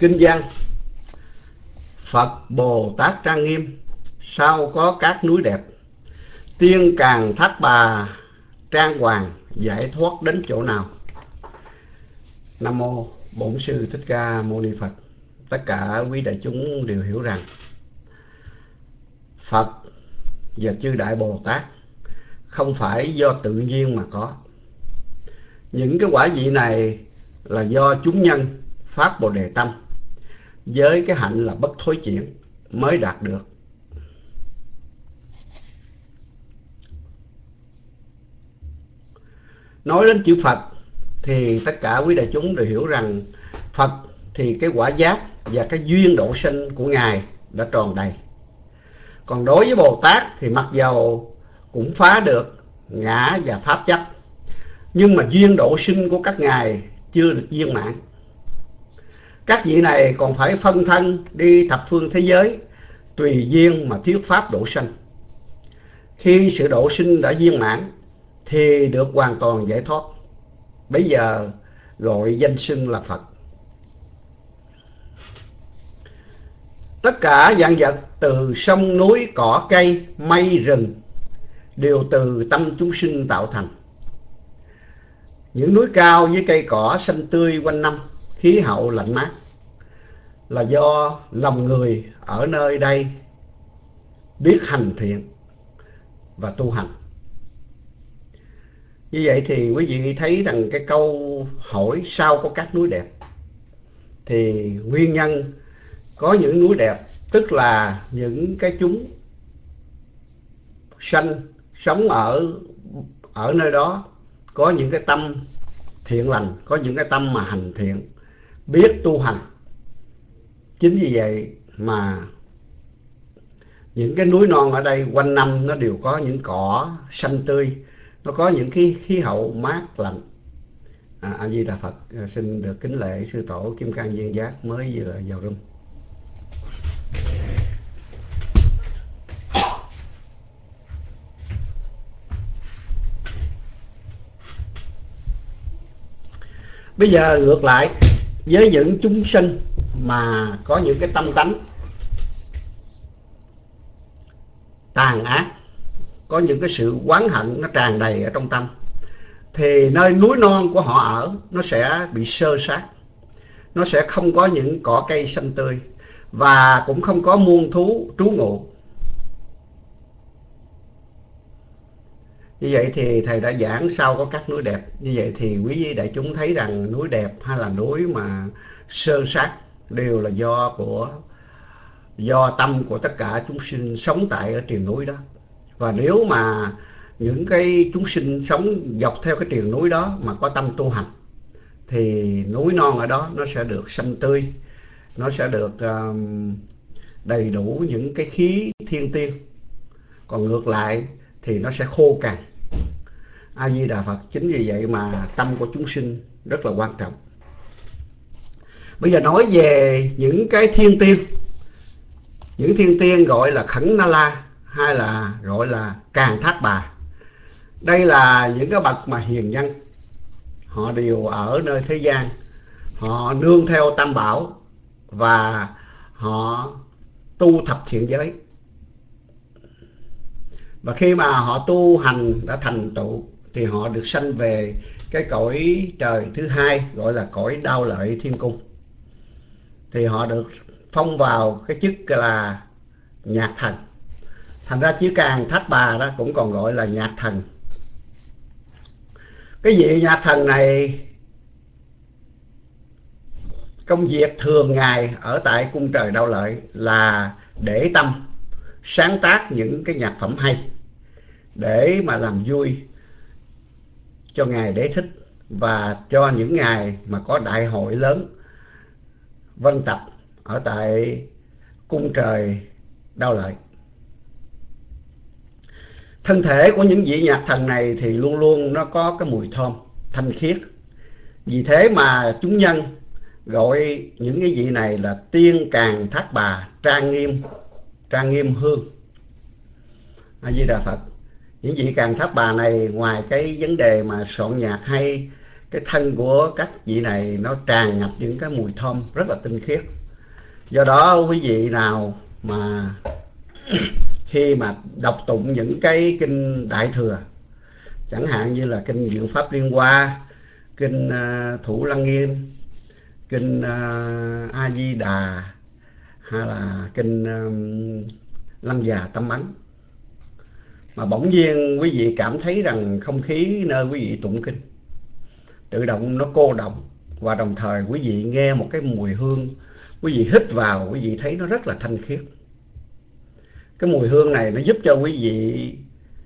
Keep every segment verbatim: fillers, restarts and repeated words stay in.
Kinh văn: Phật Bồ Tát trang nghiêm, sao có các núi đẹp. Tiên càng thác bà trang hoàng, giải thoát đến chỗ nào. Nam mô Bổn Sư Thích Ca Mâu Ni Phật. Tất cả quý đại chúng đều hiểu rằng Phật và chư Đại Bồ Tát không phải do tự nhiên mà có. Những cái quả vị này là do chúng nhân phát Bồ Đề Tâm với cái hạnh là bất thối chuyển mới đạt được. Nói đến chữ Phật thì tất cả quý đại chúng đều hiểu rằng Phật thì cái quả giác và cái duyên độ sinh của Ngài đã tròn đầy. Còn đối với Bồ Tát thì mặc dầu cũng phá được ngã và pháp chấp, nhưng mà duyên độ sinh của các ngài chưa được viên mãn. Các vị này còn phải phân thân đi thập phương thế giới, tùy duyên mà thuyết pháp độ sinh. Khi sự độ sinh đã viên mãn thì được hoàn toàn giải thoát, bây giờ gọi danh xưng là Phật. Tất cả vạn vật từ sông núi cỏ cây mây rừng đều từ tâm chúng sinh tạo thành. Những núi cao với cây cỏ xanh tươi quanh năm, khí hậu lạnh mát là do lòng người ở nơi đây biết hành thiện và tu hành. Như vậy thì quý vị thấy rằng cái câu hỏi sao có các núi đẹp thì nguyên nhân có những núi đẹp tức là những cái chúng sanh sống ở ở nơi đó có những cái tâm thiện lành, có những cái tâm mà hành thiện, biết tu hành. Chính vì vậy mà những cái núi non ở đây quanh năm nó đều có những cỏ xanh tươi, nó có những cái khí hậu mát lạnh. À, A Di Đà Phật. Xin được kính lễ sư tổ Kim Cang Viên Giác mới vừa vào room. Bây giờ ngược lại với những chúng sinh mà có những cái tâm tánh tàn ác, có những cái sự oán hận nó tràn đầy ở trong tâm, thì nơi núi non của họ ở nó sẽ bị xơ xác, nó sẽ không có những cỏ cây xanh tươi và cũng không có muôn thú trú ngụ. Như vậy thì thầy đã giảng sao có các núi đẹp. Như vậy thì quý vị đại chúng thấy rằng núi đẹp hay là núi mà sơn sát đều là do của do tâm của tất cả chúng sinh sống tại ở triền núi đó. Và nếu mà những cái chúng sinh sống dọc theo cái triền núi đó mà có tâm tu hành thì núi non ở đó nó sẽ được xanh tươi, nó sẽ được uh, đầy đủ những cái khí thiên tiên. Còn ngược lại thì nó sẽ khô cằn. A Di Đà Phật. Chính vì vậy mà tâm của chúng sinh rất là quan trọng. Bây giờ nói về những cái thiên tiên. Những thiên tiên gọi là Khẩn Na La hay là gọi là Càn Thác Bà. Đây là những cái bậc mà hiền nhân. Họ đều ở nơi thế gian, họ nương theo Tam Bảo và họ tu thập thiện giới. Và khi mà họ tu hành đã thành tựu thì họ được sanh về cái cõi trời thứ hai gọi là cõi Đao Lợi Thiên Cung. Thì họ được phong vào cái chức là Nhạc Thần. Thành ra chữ Càn Thác Bà đó cũng còn gọi là Nhạc Thần. Cái vị Nhạc Thần này công việc thường ngày ở tại cung trời Đao Lợi là để tâm sáng tác những cái nhạc phẩm hay để mà làm vui cho Ngài Đế Thích và cho những ngày mà có đại hội lớn vân tập ở tại cung trời Đao Lợi. Thân thể của những vị nhạc thần này thì luôn luôn nó có cái mùi thơm thanh khiết. Vì thế mà chúng nhân gọi những cái vị này là Tiên Càn Thác Bà trang nghiêm, trang nghiêm hương. A Di Đà Phật. Những vị Càn Thác Bà này ngoài cái vấn đề mà soạn nhạc hay, cái thân của các vị này nó tràn ngập những cái mùi thơm rất là tinh khiết. Do đó quý vị nào mà khi mà đọc tụng những cái kinh Đại Thừa, chẳng hạn như là kinh Diệu Pháp Liên Hoa, kinh uh, Thủ Lăng Nghiêm, kinh uh, A Di Đà, hay là kinh uh, Lăng Già Tâm Ấn, mà bỗng nhiên quý vị cảm thấy rằng không khí nơi quý vị tụng kinh tự động nó cô động, và đồng thời quý vị nghe một cái mùi hương, quý vị hít vào, quý vị thấy nó rất là thanh khiết. Cái mùi hương này nó giúp cho quý vị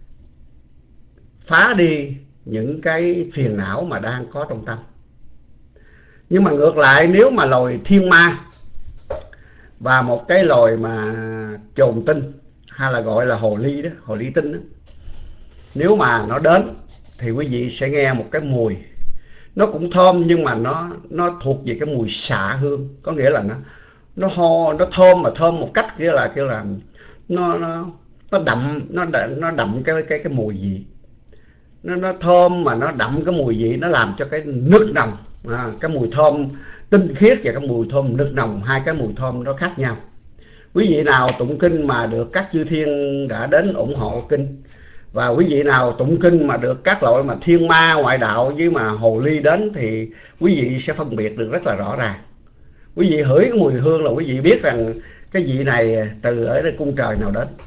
phá đi những cái phiền não mà đang có trong tâm. Nhưng mà ngược lại, nếu mà loài thiên ma và một cái loài mà chồn tinh, hay là gọi là hồ ly đó, hồ ly tinh đó, nếu mà nó đến thì quý vị sẽ nghe một cái mùi nó cũng thơm, nhưng mà nó nó thuộc về cái mùi xạ hương, có nghĩa là nó nó ho, nó thơm mà thơm một cách kia là kia là nó nó nó đậm, nó nó đậm cái cái cái mùi vị, nó nó thơm mà nó đậm cái mùi vị, nó làm cho cái nước nồng, à, cái mùi thơm tinh khiết và cái mùi thơm nước nồng, hai cái mùi thơm nó khác nhau. Quý vị nào tụng kinh mà được các chư thiên đã đến ủng hộ kinh, và quý vị nào tụng kinh mà được các loại mà thiên ma ngoại đạo với mà hồ ly đến, thì quý vị sẽ phân biệt được rất là rõ ràng. Quý vị hửi cái mùi hương là quý vị biết rằng cái vị này từ ở đây cung trời nào đến.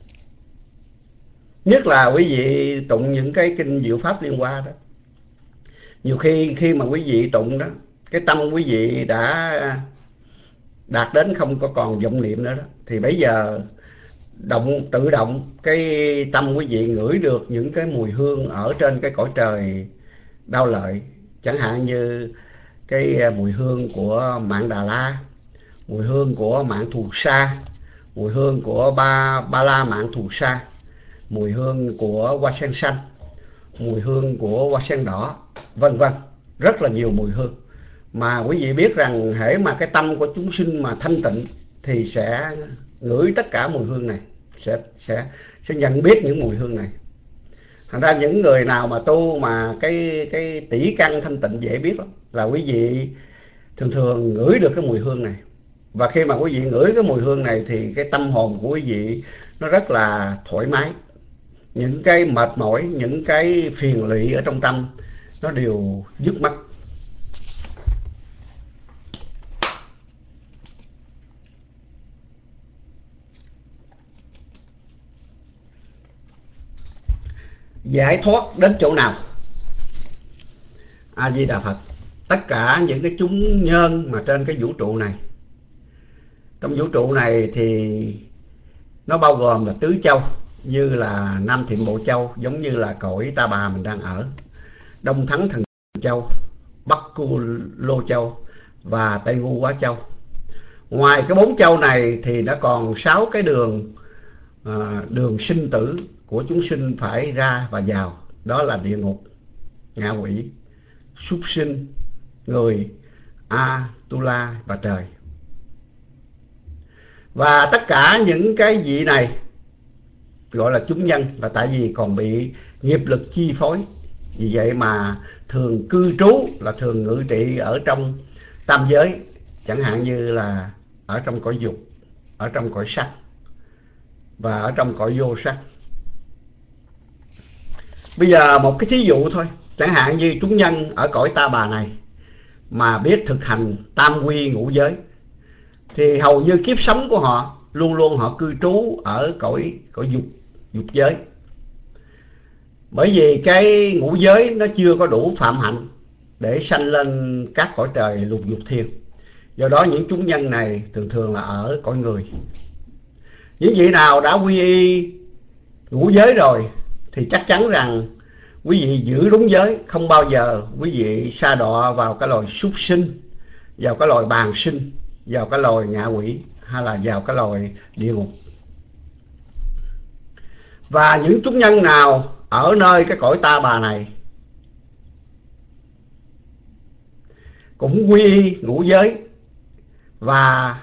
Nhất là quý vị tụng những cái kinh Diệu Pháp Liên Hoa đó, nhiều khi khi mà quý vị tụng đó, cái tâm quý vị đã đạt đến không có còn vọng niệm nữa đó, thì bây giờ động tự động cái tâm quý vị ngửi được những cái mùi hương ở trên cái cõi trời Đao Lợi, chẳng hạn như cái mùi hương của Mạn Đà La, mùi hương của Mạn Thù Sa, mùi hương của Ba Ba La Mạn Thù Sa, mùi hương của hoa sen xanh, mùi hương của hoa sen đỏ, vân vân, rất là nhiều mùi hương. Mà quý vị biết rằng hễ mà cái tâm của chúng sinh mà thanh tịnh thì sẽ ngửi tất cả mùi hương này, sẽ sẽ sẽ nhận biết những mùi hương này. Thành ra những người nào mà tu mà cái cái tỷ căn thanh tịnh dễ biết lắm, là quý vị thường thường ngửi được cái mùi hương này. Và khi mà quý vị ngửi cái mùi hương này thì cái tâm hồn của quý vị nó rất là thoải mái. Những cái mệt mỏi, những cái phiền lụy ở trong tâm nó đều dứt mất. Giải thoát đến chỗ nào? A Di Đà Phật. Tất cả những cái chúng nhân mà trên cái vũ trụ này, trong vũ trụ này thì nó bao gồm là tứ châu, như là Nam Thiện Bộ Châu, giống như là cõi Ta Bà mình đang ở, Đông Thắng Thần Châu, Bắc Cu Lô Châu và Tây Ngu Quá Châu. Ngoài cái bốn châu này thì nó còn sáu cái đường à, đường sinh tử của chúng sinh phải ra và vào, đó là địa ngục, ngạ quỷ, súc sinh, người, A Tu La và trời. Và tất cả những cái vị này gọi là chúng nhân, là tại vì còn bị nghiệp lực chi phối. Vì vậy mà thường cư trú, là thường ngự trị ở trong tam giới, chẳng hạn như là ở trong cõi dục, ở trong cõi sắc và ở trong cõi vô sắc. Bây giờ một cái thí dụ thôi, chẳng hạn như chúng nhân ở cõi Ta Bà này mà biết thực hành tam quy ngũ giới, thì hầu như kiếp sống của họ luôn luôn họ cư trú ở cõi cõi dục, dục giới. Bởi vì cái ngũ giới nó chưa có đủ phạm hạnh để sanh lên các cõi trời lục dục thiên. Do đó những chúng nhân này thường thường là ở cõi người. Những vị nào đã quy y ngũ giới rồi thì chắc chắn rằng quý vị giữ đúng giới, không bao giờ quý vị sa đọa vào cái loài súc sinh, vào cái loài bàng sinh, vào cái loài ngạ quỷ, hay là vào cái loài địa ngục. Và những chúng nhân nào ở nơi cái cõi Ta Bà này cũng quy y ngũ giới và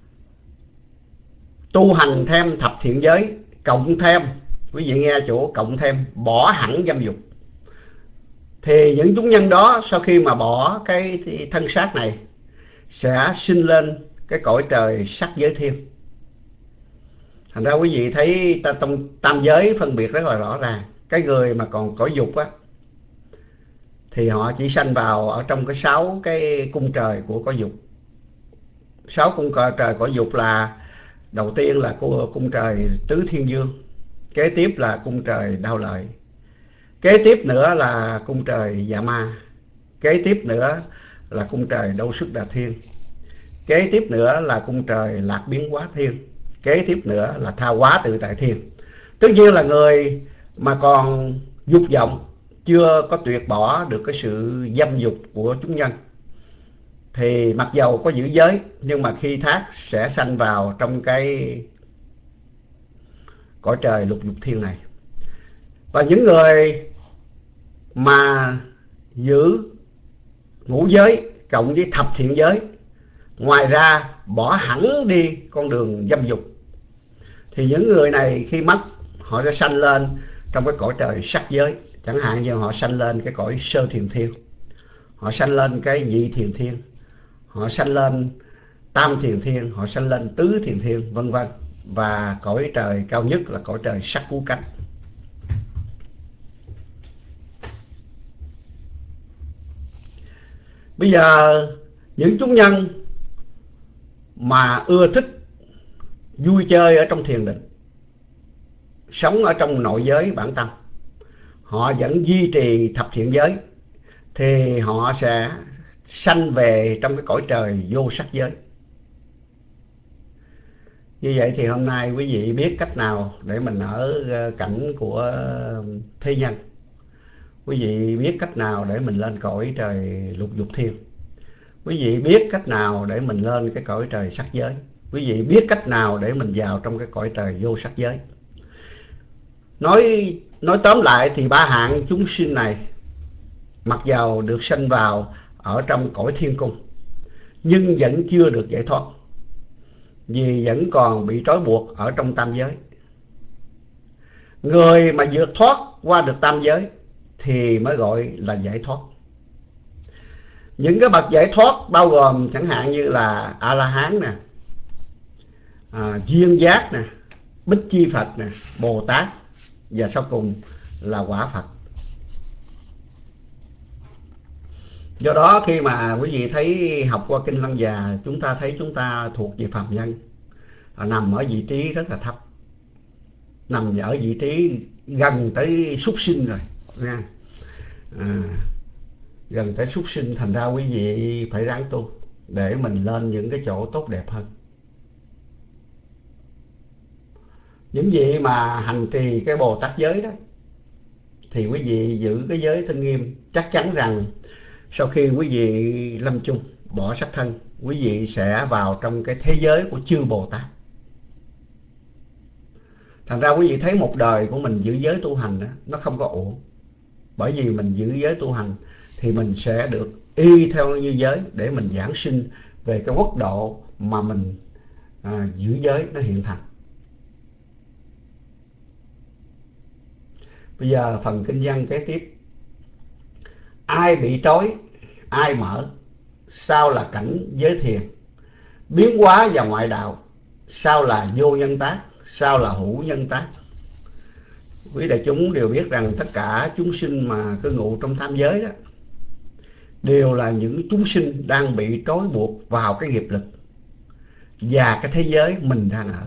tu hành thêm thập thiện giới, cộng thêm, quý vị nghe chỗ cộng thêm, bỏ hẳn dâm dục, Thì những chúng nhân đó sau khi mà bỏ cái thân xác này sẽ sinh lên cái cõi trời sắc giới thiên. Thành ra quý vị thấy ta, tam, tam giới phân biệt rất là rõ ràng. Cái người mà còn cõi dục á thì họ chỉ sanh vào ở trong cái sáu cái cung trời của cõi dục. Sáu cung trời cõi dục là: đầu tiên là cung trời tứ thiên dương, kế tiếp là cung trời đao lợi, kế tiếp nữa là cung trời dạ ma, kế tiếp nữa là cung trời đâu sức đà thiên, kế tiếp nữa là cung trời lạc biến hóa thiên, kế tiếp nữa là tha hóa tự tại thiên. Tất nhiên là người mà còn dục vọng, chưa có tuyệt bỏ được cái sự dâm dục của chúng nhân, thì mặc dầu có giữ giới nhưng mà khi thác sẽ sanh vào trong cái cõi trời lục dục thiên này. Và những người mà giữ ngũ giới cộng với thập thiện giới, ngoài ra bỏ hẳn đi con đường dâm dục, thì những người này khi mất họ sẽ sanh lên trong cái cõi trời sắc giới. Chẳng hạn như họ sanh lên cái cõi sơ thiền thiên, họ sanh lên cái nhị thiền thiên, họ sanh lên tam thiền thiên, họ sanh lên tứ thiền thiên, vân vân. Và cõi trời cao nhất là cõi trời sắc cứu cánh. Bây giờ những chúng nhân mà ưa thích vui chơi ở trong thiền định, sống ở trong nội giới bản tâm, họ vẫn duy trì thập thiện giới, thì họ sẽ sanh về trong cái cõi trời vô sắc giới. Như vậy thì hôm nay quý vị biết cách nào để mình ở cảnh của thế nhân, quý vị biết cách nào để mình lên cõi trời lục dục thiên, quý vị biết cách nào để mình lên cái cõi trời sắc giới, quý vị biết cách nào để mình vào trong cái cõi trời vô sắc giới. Nói nói tóm lại thì ba hạng chúng sinh này mặc dầu được sinh vào ở trong cõi thiên cung, nhưng vẫn chưa được giải thoát, vì vẫn còn bị trói buộc ở trong tam giới. Người mà vượt thoát qua được tam giới thì mới gọi là giải thoát. Những cái bậc giải thoát bao gồm chẳng hạn như là A-la-hán nè, à, duyên giác nè, Bích Chi Phật nè, Bồ Tát, và sau cùng là quả Phật. Do đó khi mà quý vị thấy học qua Kinh Lăng Già, chúng ta thấy chúng ta thuộc về phàm nhân, nằm ở vị trí rất là thấp, nằm ở vị trí gần tới súc sinh rồi nha. À, gần tới súc sinh, thành ra quý vị phải ráng tu để mình lên những cái chỗ tốt đẹp hơn. Những vị mà hành trì cái Bồ Tát giới đó thì quý vị giữ cái giới thân nghiêm, chắc chắn rằng sau khi quý vị lâm chung bỏ sắc thân, quý vị sẽ vào trong cái thế giới của chư Bồ Tát. Thành ra quý vị thấy một đời của mình giữ giới tu hành đó, nó không có uổng. Bởi vì mình giữ giới tu hành thì mình sẽ được y theo như giới để mình giảng sinh về cái quốc độ mà mình à, giữ giới nó hiện thành. Bây giờ phần kinh văn kế tiếp: ai bị trói, ai mở, sao là cảnh giới thiền, biến hóa và ngoại đạo, sao là vô nhân tác, sao là hữu nhân tác. Quý đại chúng đều biết rằng tất cả chúng sinh mà cư ngụ trong tam giới đó đều là những chúng sinh đang bị trói buộc vào cái nghiệp lực và cái thế giới mình đang ở.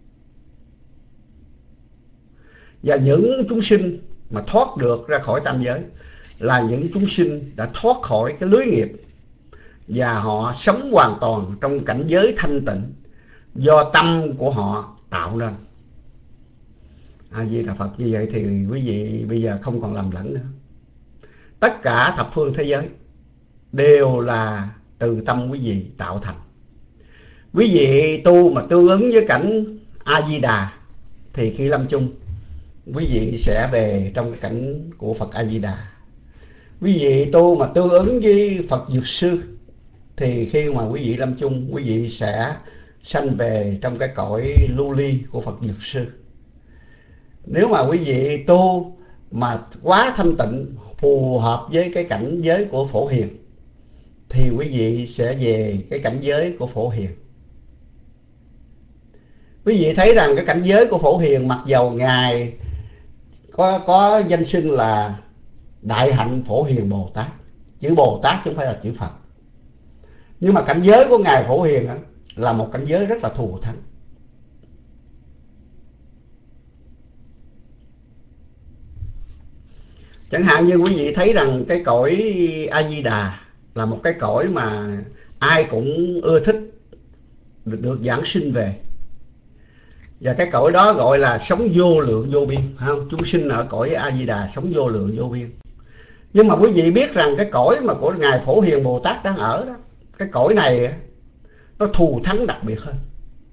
Và những chúng sinh mà thoát được ra khỏi tam giới là những chúng sinh đã thoát khỏi cái lưới nghiệp, và họ sống hoàn toàn trong cảnh giới thanh tịnh do tâm của họ tạo nên. A Di Đà Phật. Như vậy thì quý vị bây giờ không còn lầm lẫn nữa. Tất cả thập phương thế giới đều là từ tâm quý vị tạo thành. Quý vị tu mà tương ứng với cảnh A Di Đà thì khi lâm chung quý vị sẽ về trong cái cảnh của Phật A Di Đà. Quý vị tu mà tương ứng với Phật Dược Sư thì khi mà quý vị lâm chung, quý vị sẽ sanh về trong cái cõi lưu ly của Phật Dược Sư. Nếu mà quý vị tu mà quá thanh tịnh, phù hợp với cái cảnh giới của Phổ Hiền thì quý vị sẽ về cái cảnh giới của Phổ Hiền. Quý vị thấy rằng cái cảnh giới của Phổ Hiền mặc dầu Ngài có có danh xưng là Đại Hạnh Phổ Hiền Bồ Tát, chữ Bồ Tát chứ không phải là chữ Phật, nhưng mà cảnh giới của Ngài Phổ Hiền đó là một cảnh giới rất là thù thắng. Chẳng hạn như quý vị thấy rằng cái cõi A Di Đà là một cái cõi mà ai cũng ưa thích được, được giảng sinh về, và cái cõi đó gọi là sống vô lượng vô biên, phải không? Chúng sinh ở cõi A Di Đà sống vô lượng vô biên. Nhưng mà quý vị biết rằng cái cõi mà của Ngài Phổ Hiền Bồ Tát đang ở đó, cái cõi này nó thù thắng đặc biệt hơn.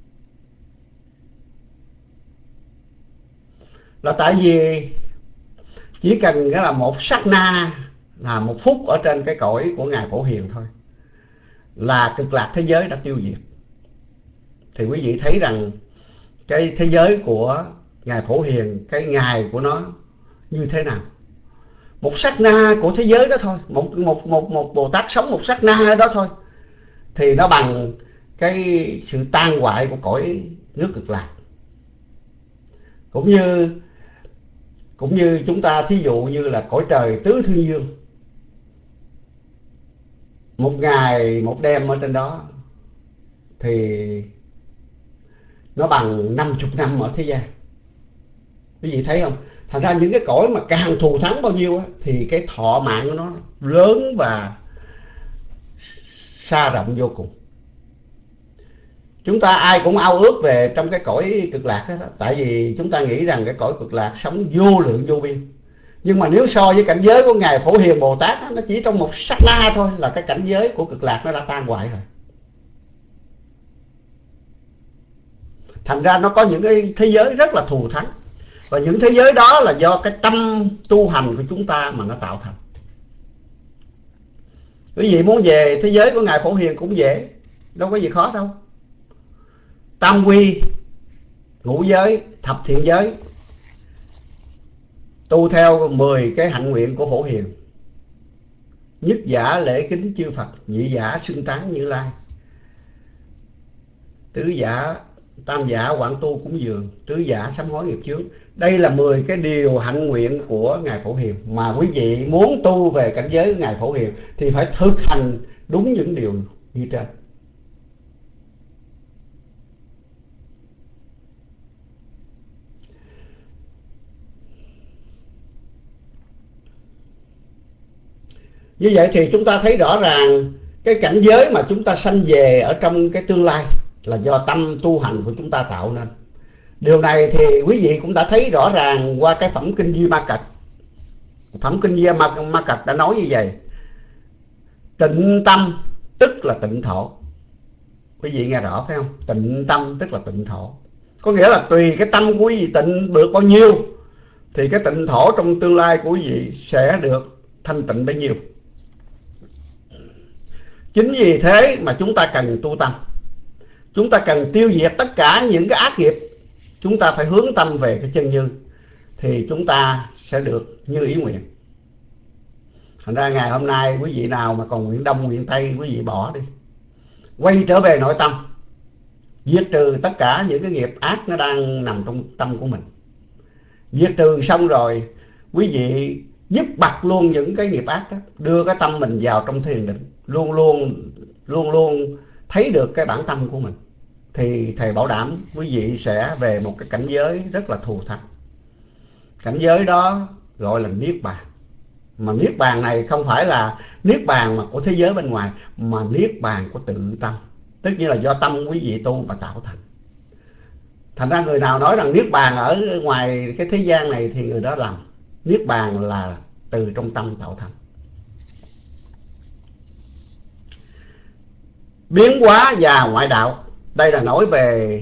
Là tại vì chỉ cần là một sát na, là một phút ở trên cái cõi của Ngài Phổ Hiền thôi là cực lạc thế giới đã tiêu diệt. Thì quý vị thấy rằng cái thế giới của Ngài Phổ Hiền, cái ngày của nó như thế nào. Một sát na của thế giới đó thôi, một, một, một, một Bồ Tát sống một sát na đó thôi, thì nó bằng cái sự tan hoại của cõi nước cực lạc. Cũng như Cũng như chúng ta thí dụ như là cõi trời tứ thiên dương, một ngày một đêm ở trên đó thì nó bằng năm mươi năm ở thế gian. Quý vị thấy không? Thành ra những cái cõi mà càng thù thắng bao nhiêu á, thì cái thọ mạng của nó lớn và xa rộng vô cùng. Chúng ta ai cũng ao ước về trong cái cõi cực lạc đó, tại vì chúng ta nghĩ rằng cái cõi cực lạc sống vô lượng vô biên. Nhưng mà nếu so với cảnh giới của Ngài Phổ Hiền Bồ Tát đó, nó chỉ trong một sát na thôi là cái cảnh giới của cực lạc nó đã tan hoại rồi. Thành ra nó có những cái thế giới rất là thù thắng, và những thế giới đó là do cái tâm tu hành của chúng ta mà nó tạo thành. Quý vị muốn về thế giới của Ngài Phổ Hiền cũng dễ, đâu có gì khó đâu. Tam quy, ngũ giới, thập thiện giới, tu theo mười cái hạnh nguyện của Phổ Hiền. Nhất giả lễ kính chư Phật, nhị giả xưng tán Như Lai, tứ giả tam giả quảng tu cúng dường, tứ giả sám hối nghiệp chướng. Đây là mười cái điều hạnh nguyện của Ngài Phổ Hiền. Mà quý vị muốn tu về cảnh giới của Ngài Phổ Hiền thì phải thực hành đúng những điều như trên. Như vậy thì chúng ta thấy rõ ràng cái cảnh giới mà chúng ta sanh về ở trong cái tương lai là do tâm tu hành của chúng ta tạo nên. Điều này thì quý vị cũng đã thấy rõ ràng qua cái phẩm kinh Di Ma Cật. Phẩm kinh Di Ma, Ma Cật đã nói như vậy: tịnh tâm tức là tịnh thổ. Quý vị nghe rõ phải không? Tịnh tâm tức là tịnh thổ. Có nghĩa là tùy cái tâm của quý vị tịnh được bao nhiêu thì cái tịnh thổ trong tương lai của quý vị sẽ được thanh tịnh bấy nhiêu. Chính vì thế mà chúng ta cần tu tâm. Chúng ta cần tiêu diệt tất cả những cái ác nghiệp. Chúng ta phải hướng tâm về cái chân như, thì chúng ta sẽ được như ý nguyện. Thành ra ngày hôm nay quý vị nào mà còn nguyện Đông nguyện Tây, quý vị bỏ đi, quay trở về nội tâm, diệt trừ tất cả những cái nghiệp ác nó đang nằm trong tâm của mình. Diệt trừ xong rồi quý vị giúp bật luôn những cái nghiệp ác đó, đưa cái tâm mình vào trong thiền định, luôn luôn luôn luôn thấy được cái bản tâm của mình, thì thầy bảo đảm quý vị sẽ về một cái cảnh giới rất là thù thắng. Cảnh giới đó gọi là niết bàn. Mà niết bàn này không phải là niết bàn mà của thế giới bên ngoài, mà niết bàn của tự tâm, tất nhiên là do tâm quý vị tu mà tạo thành. Thành ra người nào nói rằng niết bàn ở ngoài cái thế gian này thì người đó lầm. Niết bàn là từ trong tâm tạo thành. Biến hóa và ngoại đạo, đây là nói về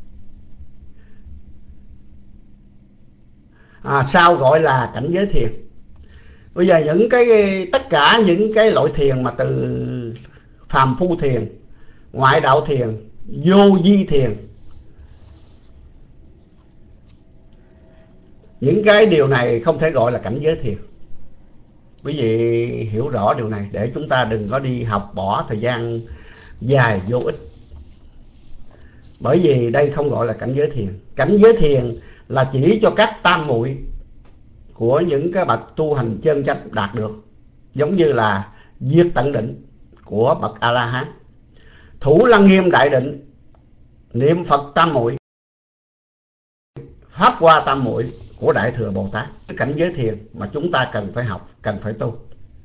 à, sao gọi là cảnh giới thiền. Bây giờ những cái tất cả những cái loại thiền mà từ phàm phu thiền, ngoại đạo thiền, vô vi thiền, những cái điều này không thể gọi là cảnh giới thiền. Quý vị hiểu rõ điều này để chúng ta đừng có đi học bỏ thời gian dài vô ích. Bởi vì đây không gọi là cảnh giới thiền. Cảnh giới thiền là chỉ cho các tam muội của những cái bậc tu hành chân chánh đạt được, giống như là diệt tận định của bậc A La Hán, thủ lăng nghiêm đại định, niệm Phật tam muội, pháp hoa tam muội của Đại Thừa Bồ Tát. Cái cảnh giới thiền mà chúng ta cần phải học, cần phải tu.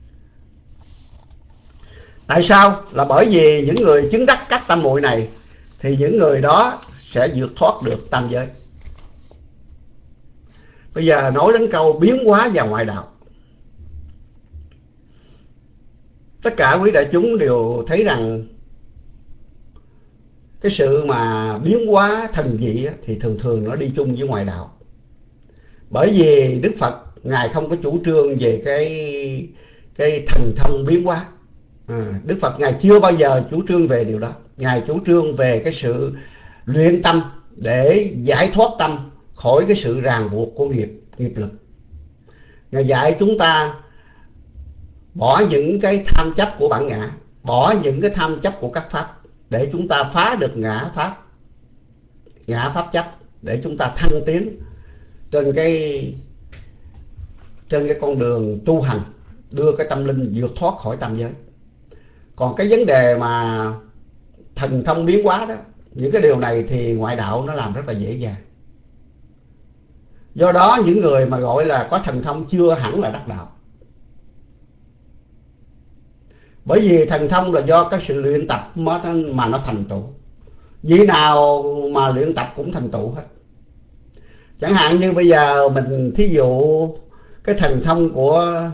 Tại sao? Là bởi vì những người chứng đắc các tam muội này thì những người đó sẽ vượt thoát được tam giới. Bây giờ nói đến câu biến hóa và ngoại đạo. Tất cả quý đại chúng đều thấy rằng cái sự mà biến hóa thần dị thì thường thường nó đi chung với ngoại đạo. Bởi vì Đức Phật Ngài không có chủ trương về cái, cái thần thông biến hóa. À, Đức Phật Ngài chưa bao giờ chủ trương về điều đó. Ngài chủ trương về cái sự luyện tâm để giải thoát tâm khỏi cái sự ràng buộc của nghiệp, nghiệp lực. Ngài dạy chúng ta bỏ những cái tham chấp của bản ngã, bỏ những cái tham chấp của các pháp, để chúng ta phá được ngã pháp, ngã pháp chấp, để chúng ta thăng tiến trên cái trên cái con đường tu hành, đưa cái tâm linh vượt thoát khỏi tam giới. Còn cái vấn đề mà thần thông biến hóa đó, những cái điều này thì ngoại đạo nó làm rất là dễ dàng. Do đó những người mà gọi là có thần thông chưa hẳn là đắc đạo. Bởi vì thần thông là do cái sự luyện tập mà nó thành tựu. Vị nào mà luyện tập cũng thành tựu hết. Chẳng hạn như bây giờ mình thí dụ cái thần thông của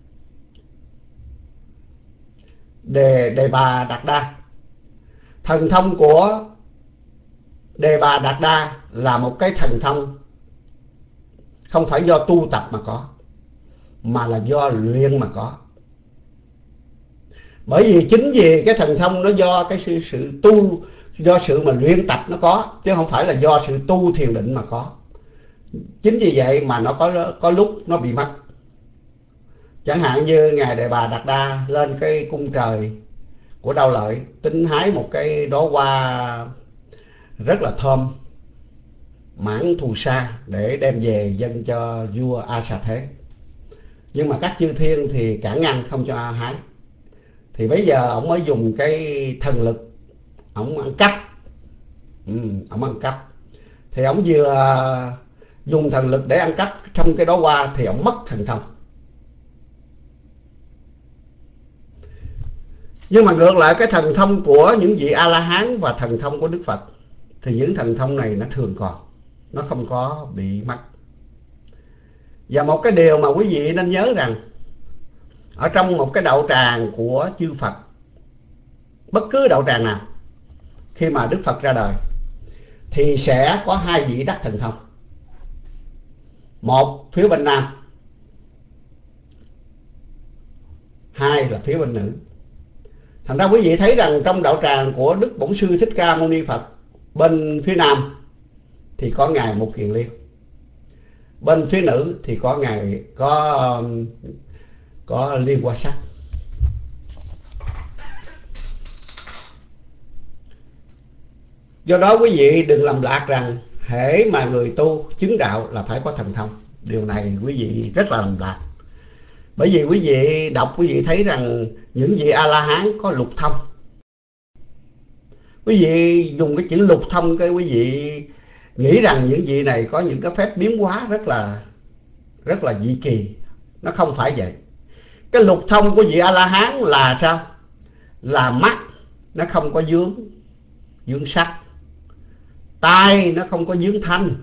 Đề, Đề Bà Đạt Đa. Thần thông của Đề Bà Đạt Đa là một cái thần thông không phải do tu tập mà có, mà là do luyện mà có. Bởi vì chính vì cái thần thông nó do cái sự, sự tu, do sự mà luyện tập nó có, chứ không phải là do sự tu thiền định mà có. Chính vì vậy mà nó có, có lúc nó bị mất. Chẳng hạn như Ngài Đề Bà Đạt Đa lên cái cung trời của Đao Lợi, tính hái một cái đóa hoa rất là thơm, mãn thù sa, để đem về dâng cho vua A Xà Thế. Nhưng mà các chư thiên thì cản ngăn không cho hái. Thì bây giờ ông mới dùng cái thần lực, ông ăn cắp. Ừ, ông ăn cắp. Thì ông vừa dùng thần lực để ăn cắp trong cái đóa hoa thì ông mất thần thông. Nhưng mà ngược lại cái thần thông của những vị A-la-hán và thần thông của Đức Phật thì những thần thông này nó thường còn, nó không có bị mất. Và một cái điều mà quý vị nên nhớ rằng, ở trong một cái đạo tràng của chư Phật, bất cứ đạo tràng nào, khi mà Đức Phật ra đời thì sẽ có hai vị đắc thần thông. Một phía bên nam, hai là phía bên nữ. Thành ra quý vị thấy rằng trong đạo tràng của Đức Bổn Sư Thích Ca Mâu Ni Phật, bên phía nam thì có Ngài Mục Kiền Liên, bên phía nữ thì có Ngài có có Liên Hoa Sắc. Do đó quý vị đừng lầm lạc rằng hễ mà người tu chứng đạo là phải có thần thông. Điều này quý vị rất là lầm lạc. Bởi vì quý vị đọc, quý vị thấy rằng những vị A-la-hán có lục thông. Quý vị dùng cái chữ lục thông, cái quý vị nghĩ rằng những vị này có những cái phép biến hóa rất là rất là dị kỳ. Nó không phải vậy. Cái lục thông của vị A-la-hán là sao? Là mắt nó không có vướng vướng sắc, tai nó không có vướng thanh,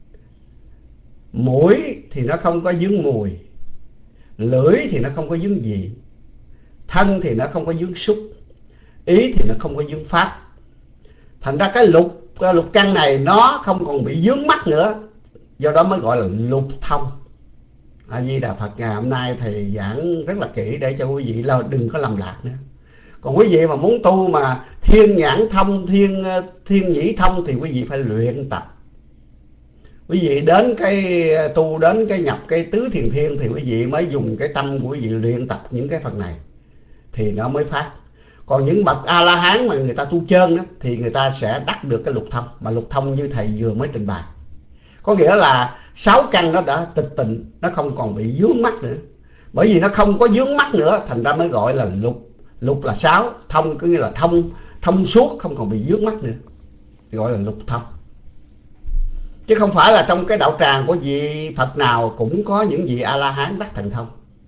mũi thì nó không có vướng mùi, lưỡi thì nó không có vướng vị, thân thì nó không có vướng xúc, ý thì nó không có vướng pháp. Thành ra cái lục cái lục căn này nó không còn bị vướng mắt nữa. Do đó mới gọi là lục thông. A Di Đà Phật ngày hôm nay thầy giảng rất là kỹ để cho quý vị là đừng có lầm lạc nữa. Còn quý vị mà muốn tu mà thiên nhãn thông, thiên thiên nhĩ thông thì quý vị phải luyện tập. Quý vị đến cái tu đến cái nhập cái tứ thiền thiên thì quý vị mới dùng cái tâm của quý vị luyện tập những cái phần này thì nó mới phát. Còn những bậc A La Hán mà người ta tu chân đó thì người ta sẽ đắc được cái lục thông, mà lục thông như thầy vừa mới trình bày, có nghĩa là sáu căn nó đã tịch tịnh, nó không còn bị vướng mắc nữa. Bởi vì nó không có vướng mắc nữa thành ra mới gọi là lục. Lục là sáu, thông có nghĩa là thông thông suốt, không còn bị vướng mắc nữa, gọi là lục thông. Chứ không phải là trong cái đạo tràng của vị Phật nào cũng có những vị A La Hán đắc thần thông.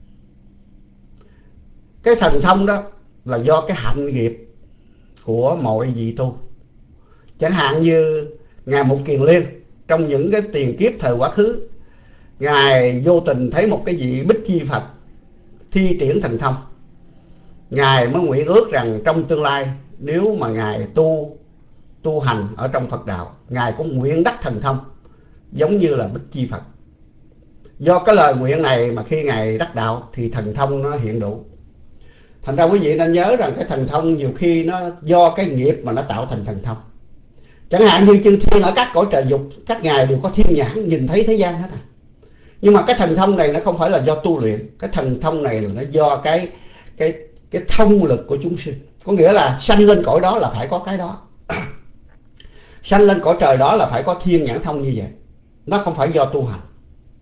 Cái thần thông đó là do cái hạnh nghiệp của mọi vị tu. Chẳng hạn như Ngài Mục Kiền Liên, trong những cái tiền kiếp thời quá khứ, Ngài vô tình thấy một cái vị Bích Chi Phật thi triển thần thông. Ngài mới nguyện ước rằng trong tương lai nếu mà Ngài tu tu hành ở trong Phật đạo, Ngài cũng nguyện đắc thần thông giống như là Bích Chi Phật. Do cái lời nguyện này mà khi Ngài đắc đạo thì thần thông nó hiện đủ. Thành ra quý vị nên nhớ rằng cái thần thông nhiều khi nó do cái nghiệp mà nó tạo thành thần thông. Chẳng hạn như chư thiên ở các cõi trời dục, các ngài đều có thiên nhãn nhìn thấy thế gian hết à. Nhưng mà cái thần thông này nó không phải là do tu luyện, cái thần thông này là nó do cái cái cái thông lực của chúng sinh. Có nghĩa là sanh lên cõi đó là phải có cái đó. Sanh lên cõi trời đó là phải có thiên nhãn thông như vậy. Nó không phải do tu hành.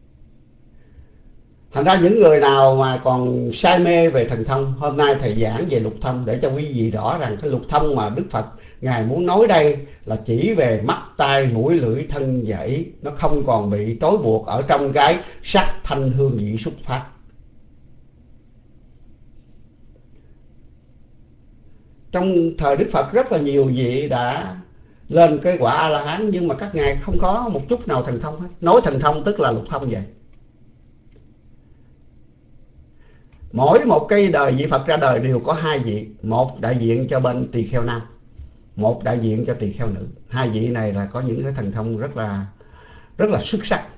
Thành ra những người nào mà còn say mê về thần thông, hôm nay thầy giảng về lục thông để cho quý vị rõ rằng cái lục thông mà Đức Phật Ngài muốn nói đây là chỉ về mắt, tai, mũi, lưỡi, thân và ý. Nó không còn bị trói buộc ở trong cái sắc, thanh, hương, vị, xúc, pháp. Trong thời Đức Phật rất là nhiều vị đã lên cái quả A-la-hán, nhưng mà các ngài không có một chút nào thần thông hết. Nói thần thông tức là lục thông vậy. Mỗi một cái đời vị Phật ra đời đều có hai vị, một đại diện cho bên tỳ kheo nam, một đại diện cho tỳ kheo nữ. Hai vị này là có những cái thần thông rất là rất là xuất sắc.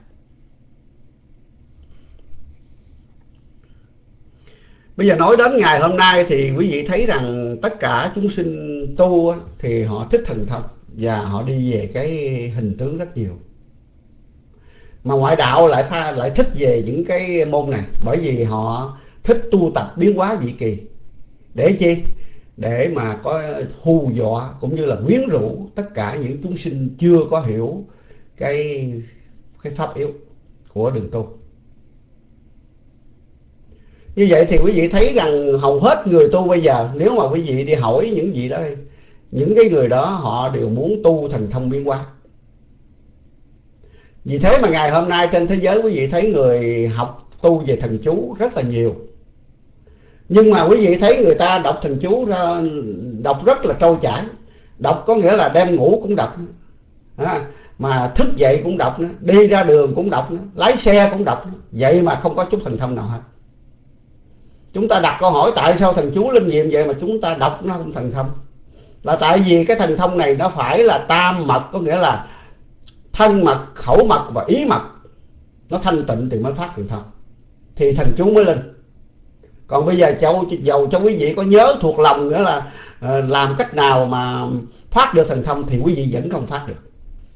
Bây giờ nói đến ngày hôm nay thì quý vị thấy rằng tất cả chúng sinh tu thì họ thích thần thông và họ đi về cái hình tướng rất nhiều. Mà ngoại đạo lại pha lại thích về những cái môn này, bởi vì họ thích tu tập biến hóa dị kỳ. Để chi? Để mà có hù dọa cũng như là quyến rũ tất cả những chúng sinh chưa có hiểu cái cái pháp yếu của đường tu. Như vậy thì quý vị thấy rằng hầu hết người tu bây giờ, nếu mà quý vị đi hỏi những vị đó đi, những cái người đó họ đều muốn tu thần thông biến hóa. Vì thế mà ngày hôm nay trên thế giới quý vị thấy người học tu về thần chú rất là nhiều. Nhưng mà quý vị thấy người ta đọc thần chú ra, đọc rất là trôi chảy. Đọc có nghĩa là đem ngủ cũng đọc nữa. À, mà thức dậy cũng đọc nữa, đi ra đường cũng đọc nữa, lái xe cũng đọc nữa. Vậy mà không có chút thần thông nào hết. Chúng ta đặt câu hỏi tại sao thần chú linh nghiệm vậy mà chúng ta đọc nó không thần thông? Là tại vì cái thần thông này nó phải là tam mật, có nghĩa là thân mật, khẩu mật và ý mật nó thanh tịnh thì mới phát thần thông, thì thần chú mới linh. Còn bây giờ châu dầu cho quý vị có nhớ thuộc lòng nữa là uh, làm cách nào mà phát được thần thông thì quý vị vẫn không phát được.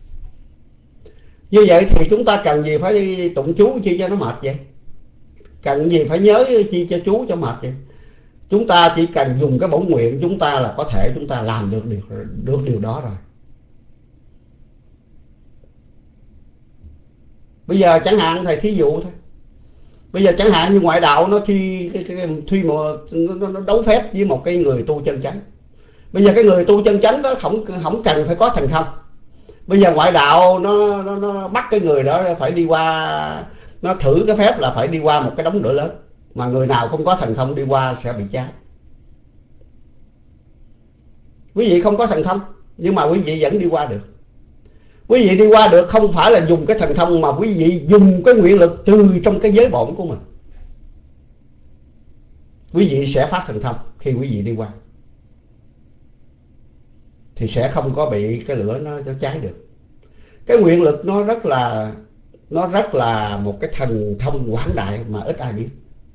Như vậy thì chúng ta cần gì phải tụng chú chi cho nó mệt vậy? Cần gì phải nhớ chi cho chú cho mệt vậy? Chúng ta chỉ cần dùng cái bổn nguyện chúng ta là có thể chúng ta làm được điều, được điều đó rồi. Bây giờ chẳng hạn thầy thí dụ thôi. Bây giờ chẳng hạn như ngoại đạo nó thi cái, cái, cái, thi một, nó, nó đấu phép với một cái người tu chân chánh. Bây giờ cái người tu chân chánh đó không không cần phải có thần thông. Bây giờ ngoại đạo nó, nó, nó bắt cái người đó phải đi qua, nó thử cái phép là phải đi qua một cái đống lửa lớn, mà người nào không có thần thông đi qua sẽ bị cháy. Quý vị không có thần thông nhưng mà quý vị vẫn đi qua được. Quý vị đi qua được không phải là dùng cái thần thông, mà quý vị dùng cái nguyện lực từ trong cái giới bổn của mình. Quý vị sẽ phát thần thông khi quý vị đi qua, thì sẽ không có bị cái lửa nó, nó cháy được. Cái nguyện lực nó rất là nó rất là một cái thần thông quảng đại mà ít ai biết.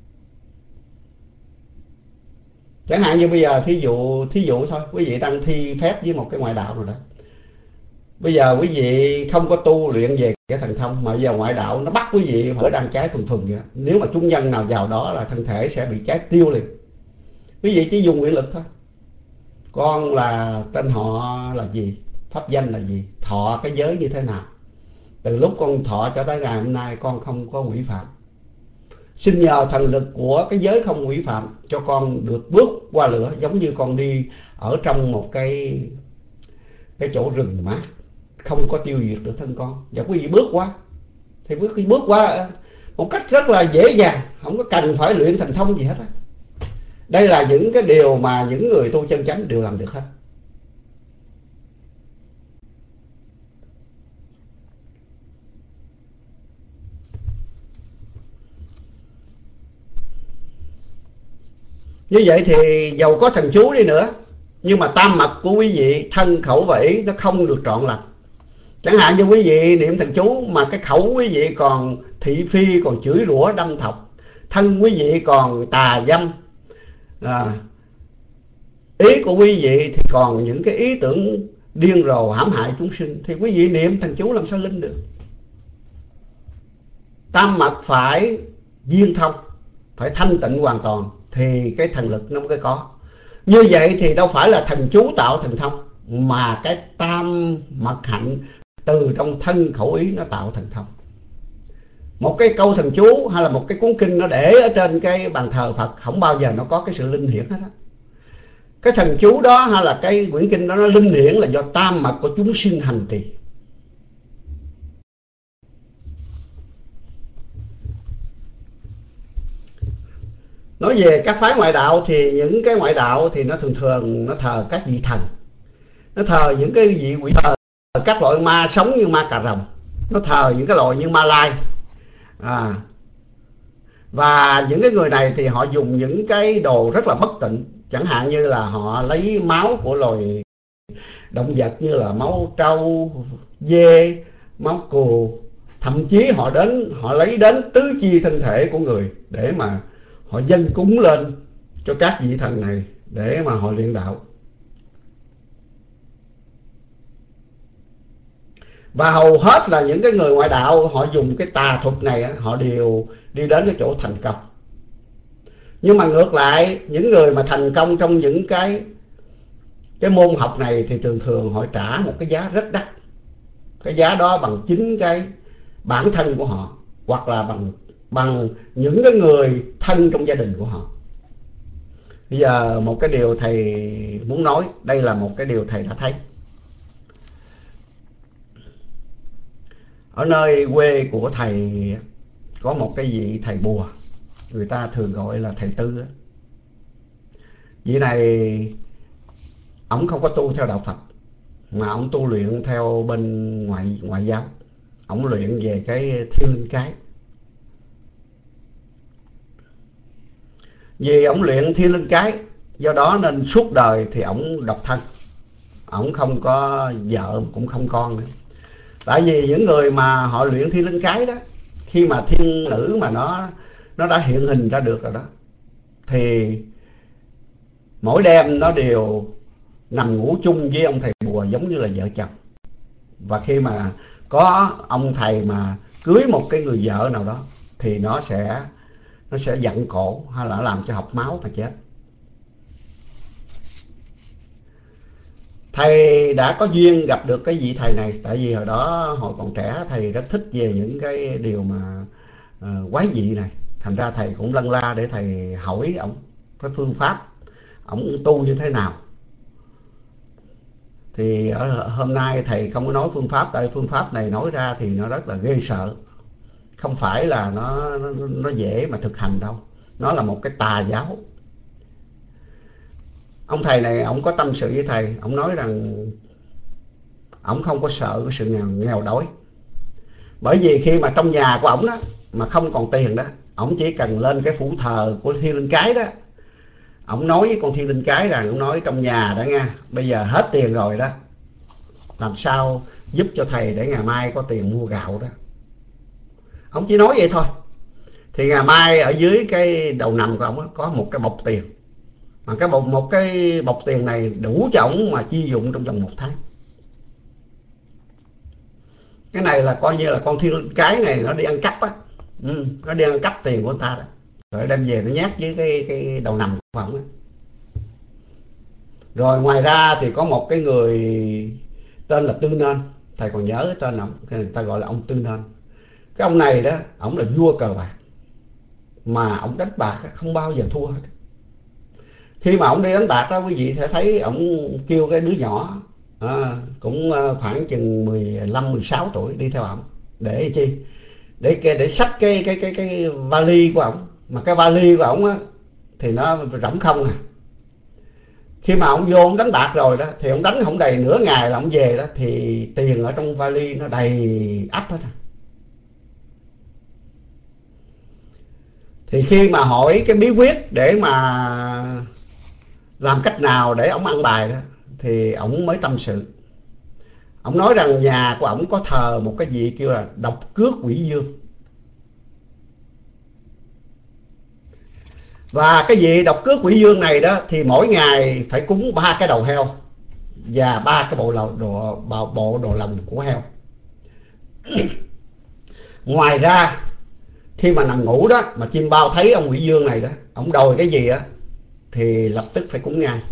Chẳng hạn như bây giờ thí dụ thí dụ thôi, quý vị đang thi phép với một cái ngoại đạo rồi đó, Bây giờ quý vị không có tu luyện về cái thần thông, mà bây giờ ngoại đạo nó bắt quý vị phải đang cháy phừng phừng vậy đó. Nếu mà chúng nhân nào vào đó là thân thể sẽ bị cháy tiêu liền. Quý vị chỉ dùng nguyện lực thôi. Con là tên họ là gì, pháp danh là gì, thọ cái giới như thế nào. Từ lúc con thọ cho tới ngày hôm nay con không có quỷ phạm. Xin nhờ thần lực của cái giới không quỷ phạm cho con được bước qua lửa, giống như con đi ở trong một cái cái chỗ rừng mát, không có tiêu diệt được thân con. Và quý vị bước qua thì quý vị bước qua một cách rất là dễ dàng, không có cần phải luyện thần thông gì hết á. Đây là những cái điều mà những người tu chân chánh đều làm được hết. Như vậy thì dầu có thần chú đi nữa, nhưng mà tam mật của quý vị, thân khẩu và ý, nó không được trọn lành. Chẳng hạn như quý vị niệm thần chú mà cái khẩu quý vị còn thị phi, còn chửi rủa đâm thọc, thân quý vị còn tà dâm, à, ý của quý vị thì còn những cái ý tưởng điên rồ hãm hại chúng sinh, thì quý vị niệm thần chú làm sao linh được. Tam mật phải viên thông, phải thanh tịnh hoàn toàn thì cái thần lực nó mới có. Như vậy thì đâu phải là thần chú tạo thần thông, mà cái tam mật hạnh từ trong thân khẩu ý nó tạo thần thông. Một cái câu thần chú hay là một cái cuốn kinh nó để ở trên cái bàn thờ Phật không bao giờ nó có cái sự linh hiển hết á. Cái thần chú đó hay là cái quyển kinh đó nó linh hiển là do tam mật của chúng sinh hành trì. Nói về các phái ngoại đạo thì những cái ngoại đạo thì nó thường thường nó thờ các vị thần, nó thờ những cái vị quỷ, thờ các loại ma sống như ma cà rồng, nó thờ những cái loại như ma lai, à, và những cái người này thì họ dùng những cái đồ rất là bất tịnh. Chẳng hạn như là họ lấy máu của loài động vật như là máu trâu, dê, máu cừu, thậm chí họ đến họ lấy đến tứ chi thân thể của người để mà họ dâng cúng lên cho các vị thần này để mà họ luyện đạo. Và hầu hết là những cái người ngoại đạo họ dùng cái tà thuật này, họ đều đi đến cái chỗ thành công. Nhưng mà ngược lại, những người mà thành công trong những cái cái môn học này thì thường thường họ trả một cái giá rất đắt. Cái giá đó bằng chính cái bản thân của họ, hoặc là bằng bằng những cái người thân trong gia đình của họ. Bây giờ một cái điều thầy muốn nói, đây là một cái điều thầy đã thấy. Ở nơi quê của thầy có một cái vị thầy bùa, người ta thường gọi là thầy Tư. Vị này ổng không có tu theo đạo Phật, mà ổng tu luyện theo bên ngoại ngoại giáo. Ổng luyện về cái thiên linh cái. Vì ổng luyện thiên linh cái, do đó nên suốt đời thì ổng độc thân, ổng không có vợ cũng không con nữa. Tại vì những người mà họ luyện thiên linh cái đó, khi mà thiên nữ mà nó nó đã hiện hình ra được rồi đó, thì mỗi đêm nó đều nằm ngủ chung với ông thầy bùa giống như là vợ chồng. Và khi mà có ông thầy mà cưới một cái người vợ nào đó thì nó sẽ nó sẽ giận cổ hay là làm cho học máu mà chết. Thầy đã có duyên gặp được cái vị thầy này, tại vì hồi đó hồi còn trẻ thầy rất thích về những cái điều mà uh, quái dị này. Thành ra thầy cũng lân la để thầy hỏi ổng cái phương pháp ổng tu như thế nào. Thì ở hôm nay thầy không có nói phương pháp, tại phương pháp này nói ra thì nó rất là ghê sợ. Không phải là nó, nó, nó dễ mà thực hành đâu. Nó là một cái tà giáo. Ông thầy này ông có tâm sự với thầy, ông nói rằng ông không có sợ cái sự nghèo, nghèo đói. Bởi vì khi mà trong nhà của ông đó mà không còn tiền đó, ông chỉ cần lên cái phủ thờ của thiên linh cái đó, ông nói với con thiên linh cái rằng, ông nói trong nhà đó nha, bây giờ hết tiền rồi đó, làm sao giúp cho thầy để ngày mai có tiền mua gạo đó. Ông chỉ nói vậy thôi. Thì ngày mai ở dưới cái đầu nằm của ông có một cái bọc tiền, mà cái bọc, một cái bọc tiền này đủ cho ông mà chi dụng trong vòng một tháng. Cái này là coi như là con thiên cái này nó đi ăn cắp á. Ừ, nó đi ăn cắp tiền của người ta đó, rồi đem về nó nhát với cái cái đầu nằm của ổng á. Rồi ngoài ra thì có một cái người tên là Tư Nên, thầy còn nhớ cái tên ông, người ta gọi là ông Tư Nên. Cái ông này đó, ổng là vua cờ bạc, mà ổng đánh bạc không bao giờ thua hết. Khi mà ổng đi đánh bạc đó, quý vị sẽ thấy ổng kêu cái đứa nhỏ à, cũng khoảng chừng mười lăm mười sáu tuổi đi theo ổng. Để chi? Để để xách cái cái cái cái vali của ổng, mà cái vali của ổng á thì nó rỗng không à. Khi mà ông vô ông đánh bạc rồi đó thì ông đánh không đầy nửa ngày là ông về đó thì tiền ở trong vali nó đầy ắp hết. Thì khi mà hỏi cái bí quyết để mà làm cách nào để ông ăn bài đó thì ổng mới tâm sự. Ổng nói rằng nhà của ổng có thờ một cái vị kêu là độc cước quỷ dương. Và cái vị độc cước quỷ dương này đó thì mỗi ngày phải cúng ba cái đầu heo và ba cái bộ đồ, đồ, bộ đồ lòng của heo. Ngoài ra khi mà nằm ngủ đó mà chim bao thấy ông quỷ dương này đó, ông đòi cái gì á thì lập tức phải cúng ngay.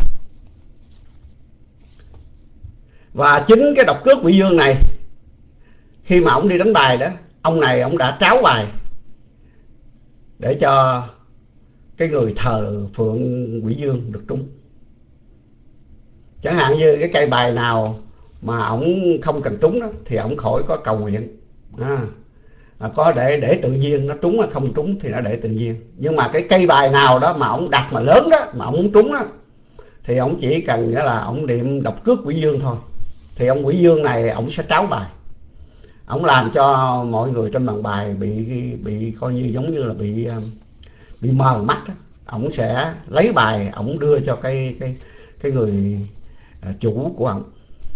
Và chính cái độc cước quỷ dương này, khi mà ông đi đánh bài đó, ông này ông đã tráo bài để cho cái người thờ phượng quỷ dương được trúng. Chẳng hạn như cái cây bài nào mà ổng không cần trúng đó thì ổng khỏi có cầu nguyện à, à, có để để tự nhiên nó trúng, hay không trúng thì nó để tự nhiên. Nhưng mà cái cây bài nào đó mà ổng đặt mà lớn đó, mà ổng muốn trúng đó, thì ổng chỉ cần nghĩa là ổng niệm độc cước quỷ dương thôi, thì ông quỷ dương này ổng sẽ tráo bài. Ổng làm cho mọi người trên bàn bài bị bị coi như giống như là bị bị mờ mắt đó. Ổng sẽ lấy bài ổng đưa cho cái cái cái người chủ của ổng.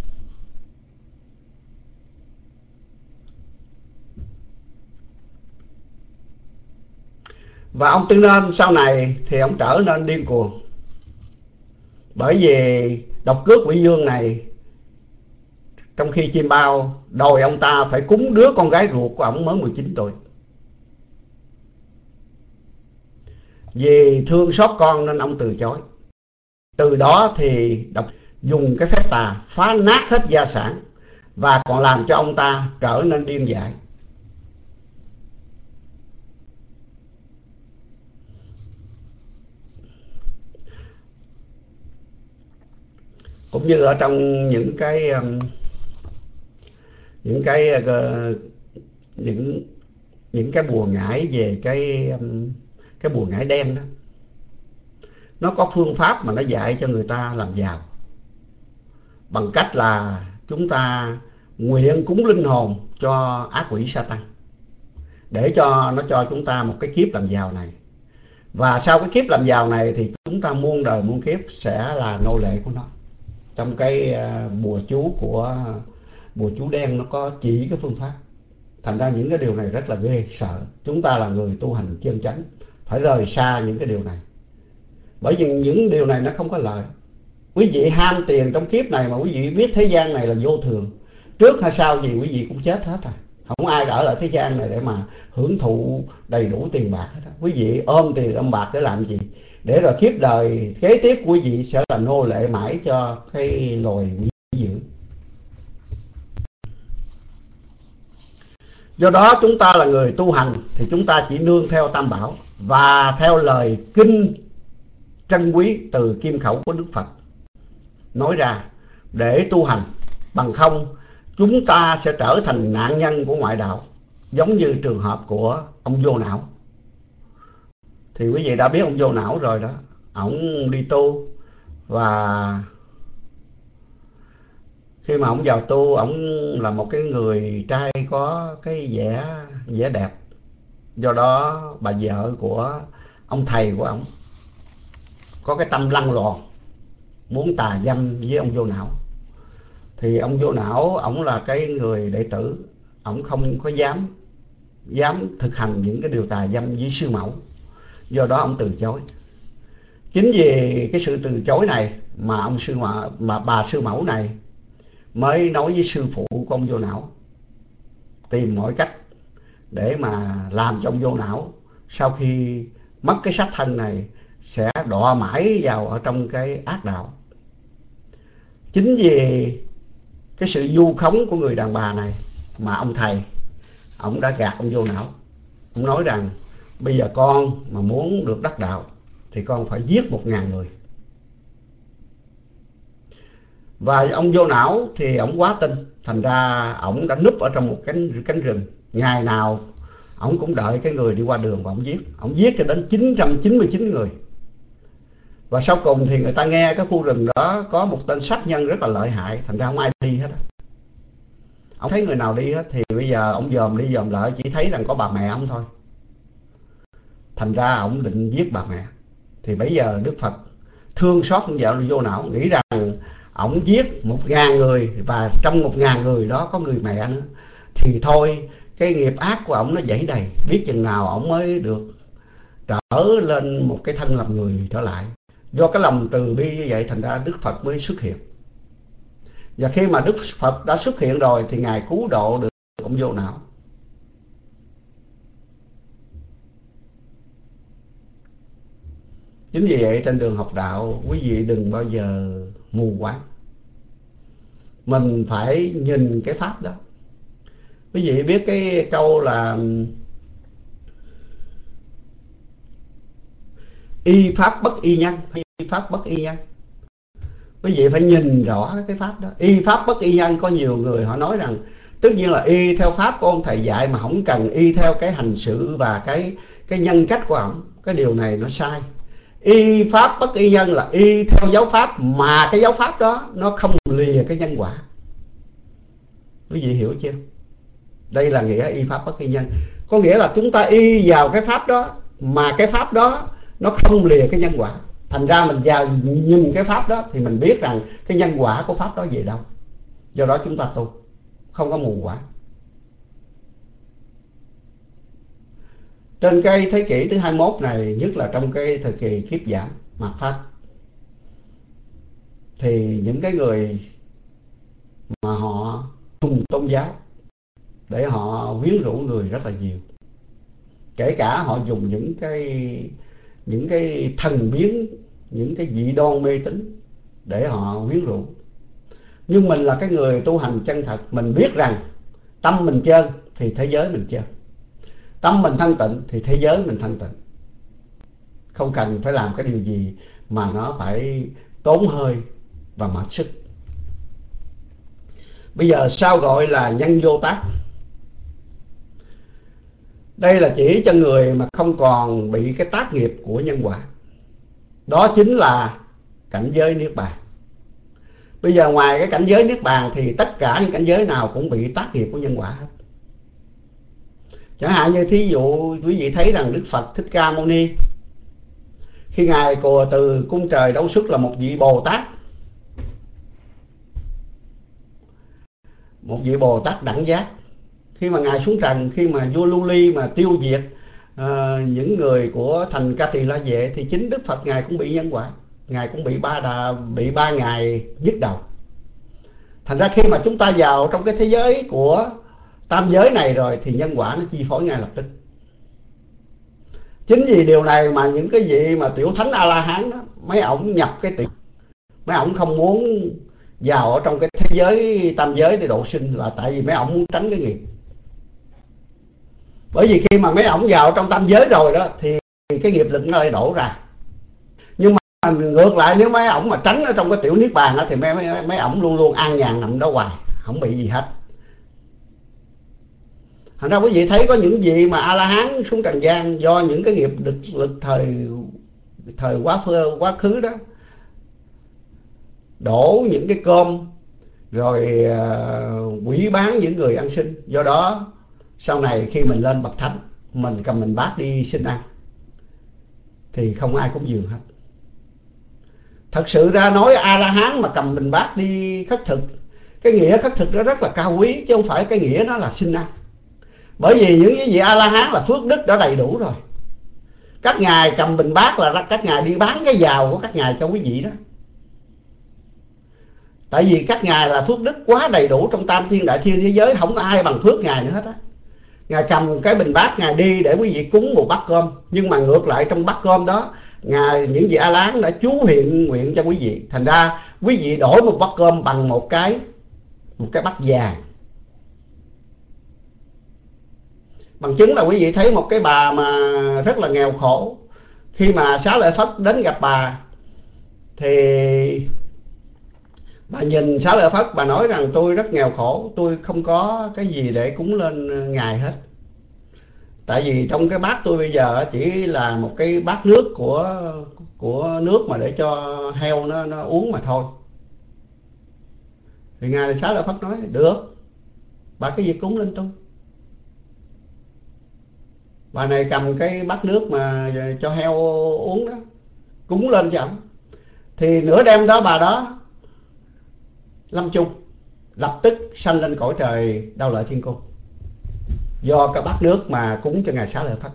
Và ông Tư Nên sau này thì ông trở nên điên cuồng, bởi vì độc cước quỷ dương này, trong khi chim bao đòi ông ta phải cúng đứa con gái ruột của ổng mới mười chín tuổi. Vì thương xót con nên ông từ chối. Từ đó thì độc dùng cái phép tà phá nát hết gia sản, và còn làm cho ông ta trở nên điên dại. Cũng như ở trong những cái những cái những những cái bùa ngải về cái cái bùa ngải đen đó, nó có phương pháp mà nó dạy cho người ta làm giàu bằng cách là chúng ta nguyện cúng linh hồn cho ác quỷ Satan để cho nó cho chúng ta một cái kiếp làm giàu này. Và sau cái kiếp làm giàu này thì chúng ta muôn đời muôn kiếp sẽ là nô lệ của nó. Trong cái bùa chú của bùa chú đen nó có chỉ cái phương pháp. Thành ra những cái điều này rất là ghê sợ. Chúng ta là người tu hành chân chánh phải rời xa những cái điều này, bởi vì những điều này nó không có lợi. Quý vị ham tiền trong kiếp này mà quý vị biết thế gian này là vô thường, trước hay sau gì quý vị cũng chết hết rồi. Không ai ở lại thế gian này để mà hưởng thụ đầy đủ tiền bạc hết. Quý vị ôm tiền ôm bạc để làm gì? Để rồi kiếp đời kế tiếp của quý vị sẽ là nô lệ mãi cho cái loài quỷ dữ. Do đó chúng ta là người tu hành thì chúng ta chỉ nương theo Tam Bảo và theo lời kinh trân quý từ kim khẩu của Đức Phật nói ra để tu hành. Bằng không chúng ta sẽ trở thành nạn nhân của ngoại đạo, giống như trường hợp của ông Vô Não. Thì quý vị đã biết ông Vô Não rồi đó. Ổng đi tu, và khi mà ổng vào tu, ổng là một cái người trai có cái vẻ vẻ đẹp. Do đó bà vợ của ông thầy của ổng có cái tâm lăng loàn, muốn tà dâm với ông Vô Não. Thì ông Vô Não ổng là cái người đệ tử, ổng không có dám dám thực hành những cái điều tà dâm với sư mẫu. Do đó ông từ chối. Chính vì cái sự từ chối này mà ông sư mẫu, mà bà sư mẫu này mới nói với sư phụ của ông Vô Não tìm mọi cách để mà làm cho ông vô não, sau khi mất cái xác thân này sẽ đọa mãi vào ở trong cái ác đạo. Chính vì cái sự vu khống của người đàn bà này mà ông thầy, ông đã gạt ông vô não. Ông nói rằng bây giờ con mà muốn được đắc đạo thì con phải giết một ngàn người. Và ông vô não thì ông quá tin, thành ra ông đã núp ở trong một cánh cánh rừng. Ngày nào ông cũng đợi cái người đi qua đường và ông giết. Ông giết cho đến chín trăm chín mươi chín người. Và sau cùng thì người ta nghe cái khu rừng đó có một tên sát nhân rất là lợi hại, thành ra không ai đi hết. Ông thấy người nào đi hết thì bây giờ ông dòm đi dòm lại chỉ thấy rằng có bà mẹ ông thôi. Thành ra ông định giết bà mẹ. Thì bây giờ Đức Phật thương xót ông vợ vô não, nghĩ rằng ông giết một ngàn người và trong một ngàn người đó có người mẹ nữa, thì thôi cái nghiệp ác của ông nó dẫy đầy, biết chừng nào ông mới được trở lên một cái thân làm người trở lại. Do cái lòng từ bi như vậy thành ra Đức Phật mới xuất hiện. Và khi mà Đức Phật đã xuất hiện rồi thì Ngài cứu độ được ông vô não. Chính vì vậy trên đường học đạo, quý vị đừng bao giờ mù quáng. Mình phải nhìn cái pháp đó. Quý vị biết cái câu là y pháp bất y nhân, y pháp bất y nhân. Quý vị phải nhìn rõ cái pháp đó. Y pháp bất y nhân, có nhiều người họ nói rằng tất nhiên là y theo pháp của ông thầy dạy mà không cần y theo cái hành sự và cái cái nhân cách của ông. Cái điều này nó sai. Y pháp bất y nhân là y theo giáo pháp mà cái giáo pháp đó nó không lìa cái nhân quả. Quý vị hiểu chưa? Đây là nghĩa y pháp bất y nhân. Có nghĩa là chúng ta y vào cái pháp đó mà cái pháp đó nó không lìa cái nhân quả. Thành ra mình vào nhìn cái pháp đó thì mình biết rằng cái nhân quả của pháp đó về đâu. Do đó chúng ta tu, không có mù quáng. Trên cái thế kỷ thứ hai mươi mốt này, nhất là trong cái thời kỳ kiếp giảm mạt Pháp, thì những cái người mà họ dùng tôn giáo để họ quyến rũ người rất là nhiều. Kể cả họ dùng những cái những cái thần biến, những cái dị đoan mê tín để họ quyến rũ. Nhưng mình là cái người tu hành chân thật, mình biết rằng tâm mình trơn thì thế giới mình trơn, tâm mình thanh tịnh thì thế giới mình thanh tịnh. Không cần phải làm cái điều gì mà nó phải tốn hơi và mệt sức. Bây giờ sao gọi là nhân vô tác? Đây là chỉ cho người mà không còn bị cái tác nghiệp của nhân quả. Đó chính là cảnh giới Niết Bàn. Bây giờ ngoài cái cảnh giới Niết Bàn thì tất cả những cảnh giới nào cũng bị tác nghiệp của nhân quả hết. Chẳng hạn như thí dụ quý vị thấy rằng Đức Phật Thích Ca Mâu Ni, khi Ngài cùa từ cung trời đấu xuất là một vị Bồ Tát, một vị Bồ Tát đẳng giác. Khi mà Ngài xuống trần, khi mà vua Lưu Ly mà tiêu diệt uh, những người của thành Ca Tỳ La Vệ, thì chính Đức Phật Ngài cũng bị nhân quả. Ngài cũng bị ba đà, bị ba ngày nhức đầu. Thành ra khi mà chúng ta vào trong cái thế giới của tam giới này rồi thì nhân quả nó chi phối ngay lập tức. Chính vì điều này mà những cái vị mà tiểu thánh A-la-hán đó, mấy ổng nhập cái tiểu, mấy ổng không muốn vào ở trong cái thế giới tam giới để độ sinh, là tại vì mấy ổng muốn tránh cái nghiệp. Bởi vì khi mà mấy ổng vào trong tam giới rồi đó thì cái nghiệp lực nó lại đổ ra. Nhưng mà ngược lại, nếu mấy ổng mà tránh ở trong cái tiểu niết bàn đó, thì mấy, mấy, mấy ổng luôn luôn an nhàn nằm đó hoài, không bị gì hết. Thành ra quý vị thấy có những vị mà A-la-hán xuống trần gian do những cái nghiệp lực, lực thời thời quá khứ, quá khứ đó đổ những cái cơm rồi uh, quỷ bán những người ăn xin. Do đó sau này khi mình lên bậc thánh, mình cầm mình bát đi xin ăn thì không ai cúng dường hết. Thật sự ra nói A-la-hán mà cầm mình bát đi khất thực, cái nghĩa khất thực đó rất là cao quý, chứ không phải cái nghĩa đó là xin ăn. Bởi vì những cái vị A-la-hán là phước đức đã đầy đủ rồi. Các ngài cầm bình bát là các ngài đi bán cái giàu của các ngài cho quý vị đó. Tại vì các ngài là phước đức quá đầy đủ trong tam thiên đại thiên thế giới, không có ai bằng phước ngài nữa hết á. Ngài cầm cái bình bát ngài đi để quý vị cúng một bát cơm, nhưng mà ngược lại trong bát cơm đó, ngài những vị A Lán đã chú hiện nguyện cho quý vị. Thành ra quý vị đổi một bát cơm bằng một cái một cái bát vàng. Bằng chứng là quý vị thấy một cái bà mà rất là nghèo khổ, khi mà Xá Lợi Phất đến gặp bà thì bà nhìn Xá Lợi Phất, bà nói rằng tôi rất nghèo khổ, tôi không có cái gì để cúng lên ngài hết. Tại vì trong cái bát tôi bây giờ chỉ là một cái bát nước của của nước mà để cho heo nó nó uống mà thôi. Thì ngài Xá Lợi Phất nói được, bà cái gì cúng lên tôi. Bà này cầm cái bát nước mà cho heo uống đó, cúng lên cho ổng. Thì nửa đêm đó bà đó lâm chung, lập tức sanh lên cõi trời Đao Lợi Thiên Cung, do cái bát nước mà cúng cho ngài Xá Lợi Phất.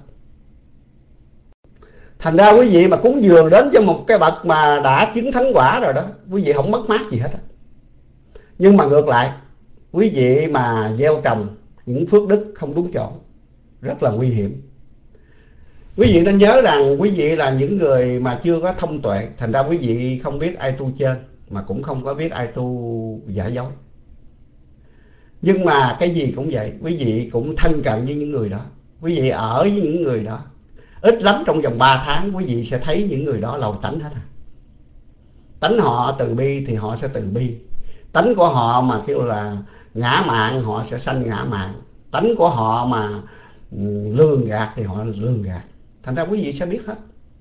Thành ra quý vị mà cúng dường đến cho một cái bậc mà đã chứng thánh quả rồi đó, quý vị không mất mát gì hết. Nhưng mà ngược lại, quý vị mà gieo trồng những phước đức không đúng chỗ, rất là nguy hiểm. Quý vị nên nhớ rằng quý vị là những người mà chưa có thông tuệ, thành ra quý vị không biết ai tu chân, mà cũng không có biết ai tu giả dối. Nhưng mà cái gì cũng vậy, quý vị cũng thân cận với những người đó, quý vị ở với những người đó, ít lắm trong vòng ba tháng quý vị sẽ thấy những người đó lầu tánh hết à. Tánh họ từ bi thì họ sẽ từ bi, tánh của họ mà kêu là ngã mạn họ sẽ sanh ngã mạn, tánh của họ mà lường gạt thì họ lường gạt. Thành ra quý vị sẽ biết hết.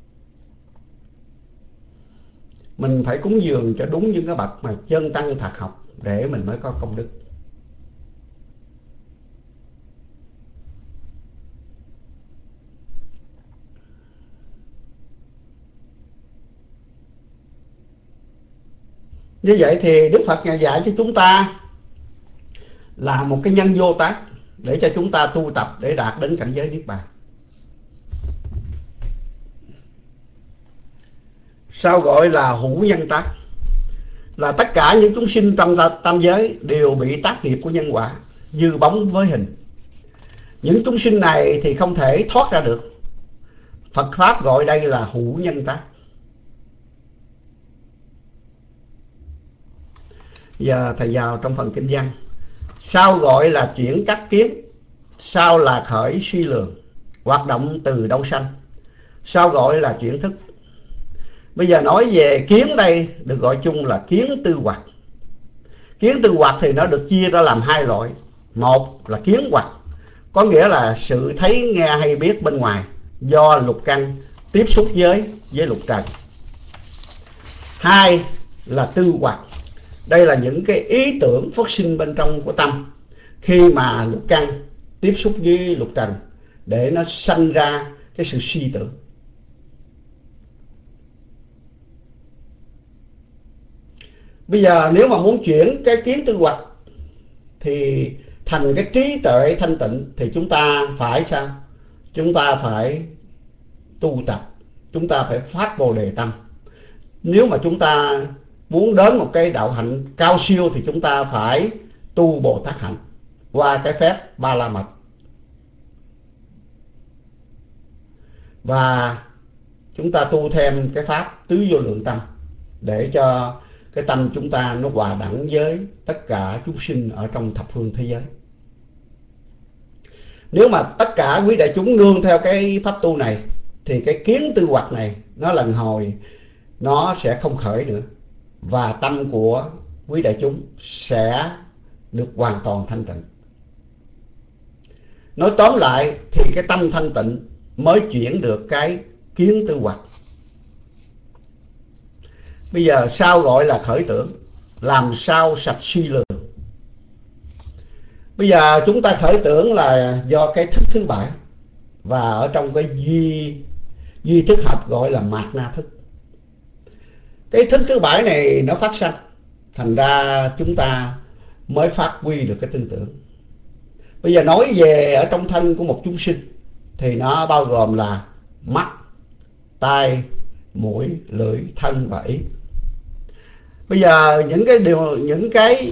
Mình phải cúng dường cho đúng những cái bậc mà chân tăng thật học để mình mới có công đức. Như vậy thì Đức Phật Ngài dạy cho chúng ta là một cái nhân vô tác để cho chúng ta tu tập để đạt đến cảnh giới Niết Bàn. Sao gọi là hữu nhân tác? Là tất cả những chúng sinh trong tam giới đều bị tác nghiệp của nhân quả như bóng với hình. Những chúng sinh này thì không thể thoát ra được. Phật Pháp gọi đây là hữu nhân tác. Giờ thầy vào trong phần kinh văn. Sao gọi là chuyển các kiến? Sao là khởi suy lường? Hoạt động từ đâu sanh? Sao gọi là chuyển thức? Bây giờ nói về kiến đây được gọi chung là kiến tư hoặc. Kiến tư hoặc thì nó được chia ra làm hai loại. Một là kiến hoặc, có nghĩa là sự thấy nghe hay biết bên ngoài do lục căn tiếp xúc với với lục trần. Hai là tư hoặc, đây là những cái ý tưởng phát sinh bên trong của tâm khi mà lục căn tiếp xúc với lục trần để nó sanh ra cái sự suy tưởng. Bây giờ nếu mà muốn chuyển cái kiến tư hoặc thì thành cái trí tuệ thanh tịnh thì chúng ta phải sao? Chúng ta phải tu tập, chúng ta phải phát Bồ Đề tâm. Nếu mà chúng ta muốn đến một cái đạo hạnh cao siêu thì chúng ta phải tu Bồ Tát hạnh qua cái phép Ba La Mật. Và chúng ta tu thêm cái pháp tứ vô lượng tâm để cho cái tâm chúng ta nó hòa đẳng với tất cả chúng sinh ở trong thập phương thế giới. Nếu mà tất cả quý đại chúng nương theo cái pháp tu này thì cái kiến tư hoặc này nó lần hồi nó sẽ không khởi nữa, và tâm của quý đại chúng sẽ được hoàn toàn thanh tịnh. Nói tóm lại thì cái tâm thanh tịnh mới chuyển được cái kiến tư hoặc. Bây giờ sao gọi là khởi tưởng? Làm sao sạch suy lường? Bây giờ chúng ta khởi tưởng là do cái thức thứ bảy, và ở trong cái duy duy thức học gọi là mạt na thức. Cái thức thứ bảy này nó phát sanh, thành ra chúng ta mới phát huy được cái tư tưởng. Bây giờ nói về ở trong thân của một chúng sinh thì nó bao gồm là mắt, tai, mũi, lưỡi, thân và ý. Bây giờ những cái điều những cái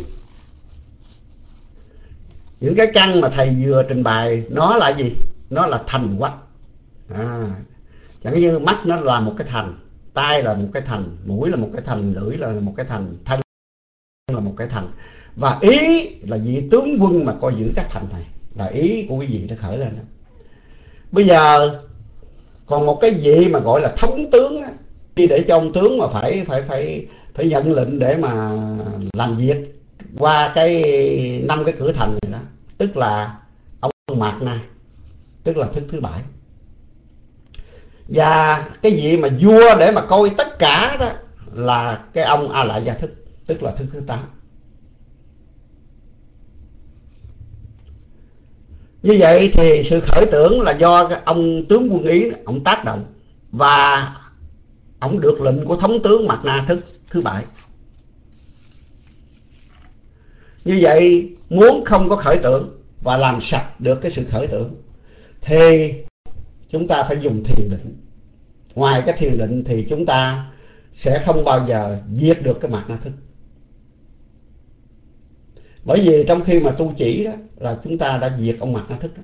những cái căn mà thầy vừa trình bày nó là gì? Nó là thành quách. À, chẳng như mắt nó là một cái thành, tai là một cái thành, mũi là một cái thành, lưỡi là một cái thành, thân là một cái thành. Và ý là vị tướng quân mà coi giữ các thành này, là ý của quý vị đã khởi lên đó. Bây giờ còn một cái vị mà gọi là thống tướng á, đi để cho ông tướng mà phải phải phải phải nhận lệnh để mà làm việc qua cái năm cái cửa thành này đó, tức là ông Mạt Na, tức là thức thứ bảy. Và cái vị mà vua để mà coi tất cả đó là cái ông A Lại Gia Thức, tức là thức thứ tám. Như vậy thì sự khởi tưởng là do cái ông tướng quân Ý ông tác động, và ông được lệnh của thống tướng Mạt Na thức thứ bảy. Như vậy muốn không có khởi tưởng và làm sạch được cái sự khởi tưởng thì chúng ta phải dùng thiền định. Ngoài cái thiền định thì chúng ta sẽ không bao giờ diệt được cái Mạt Na thức. Bởi vì trong khi mà tu chỉ đó là chúng ta đã diệt ông Mạt Na thức đó.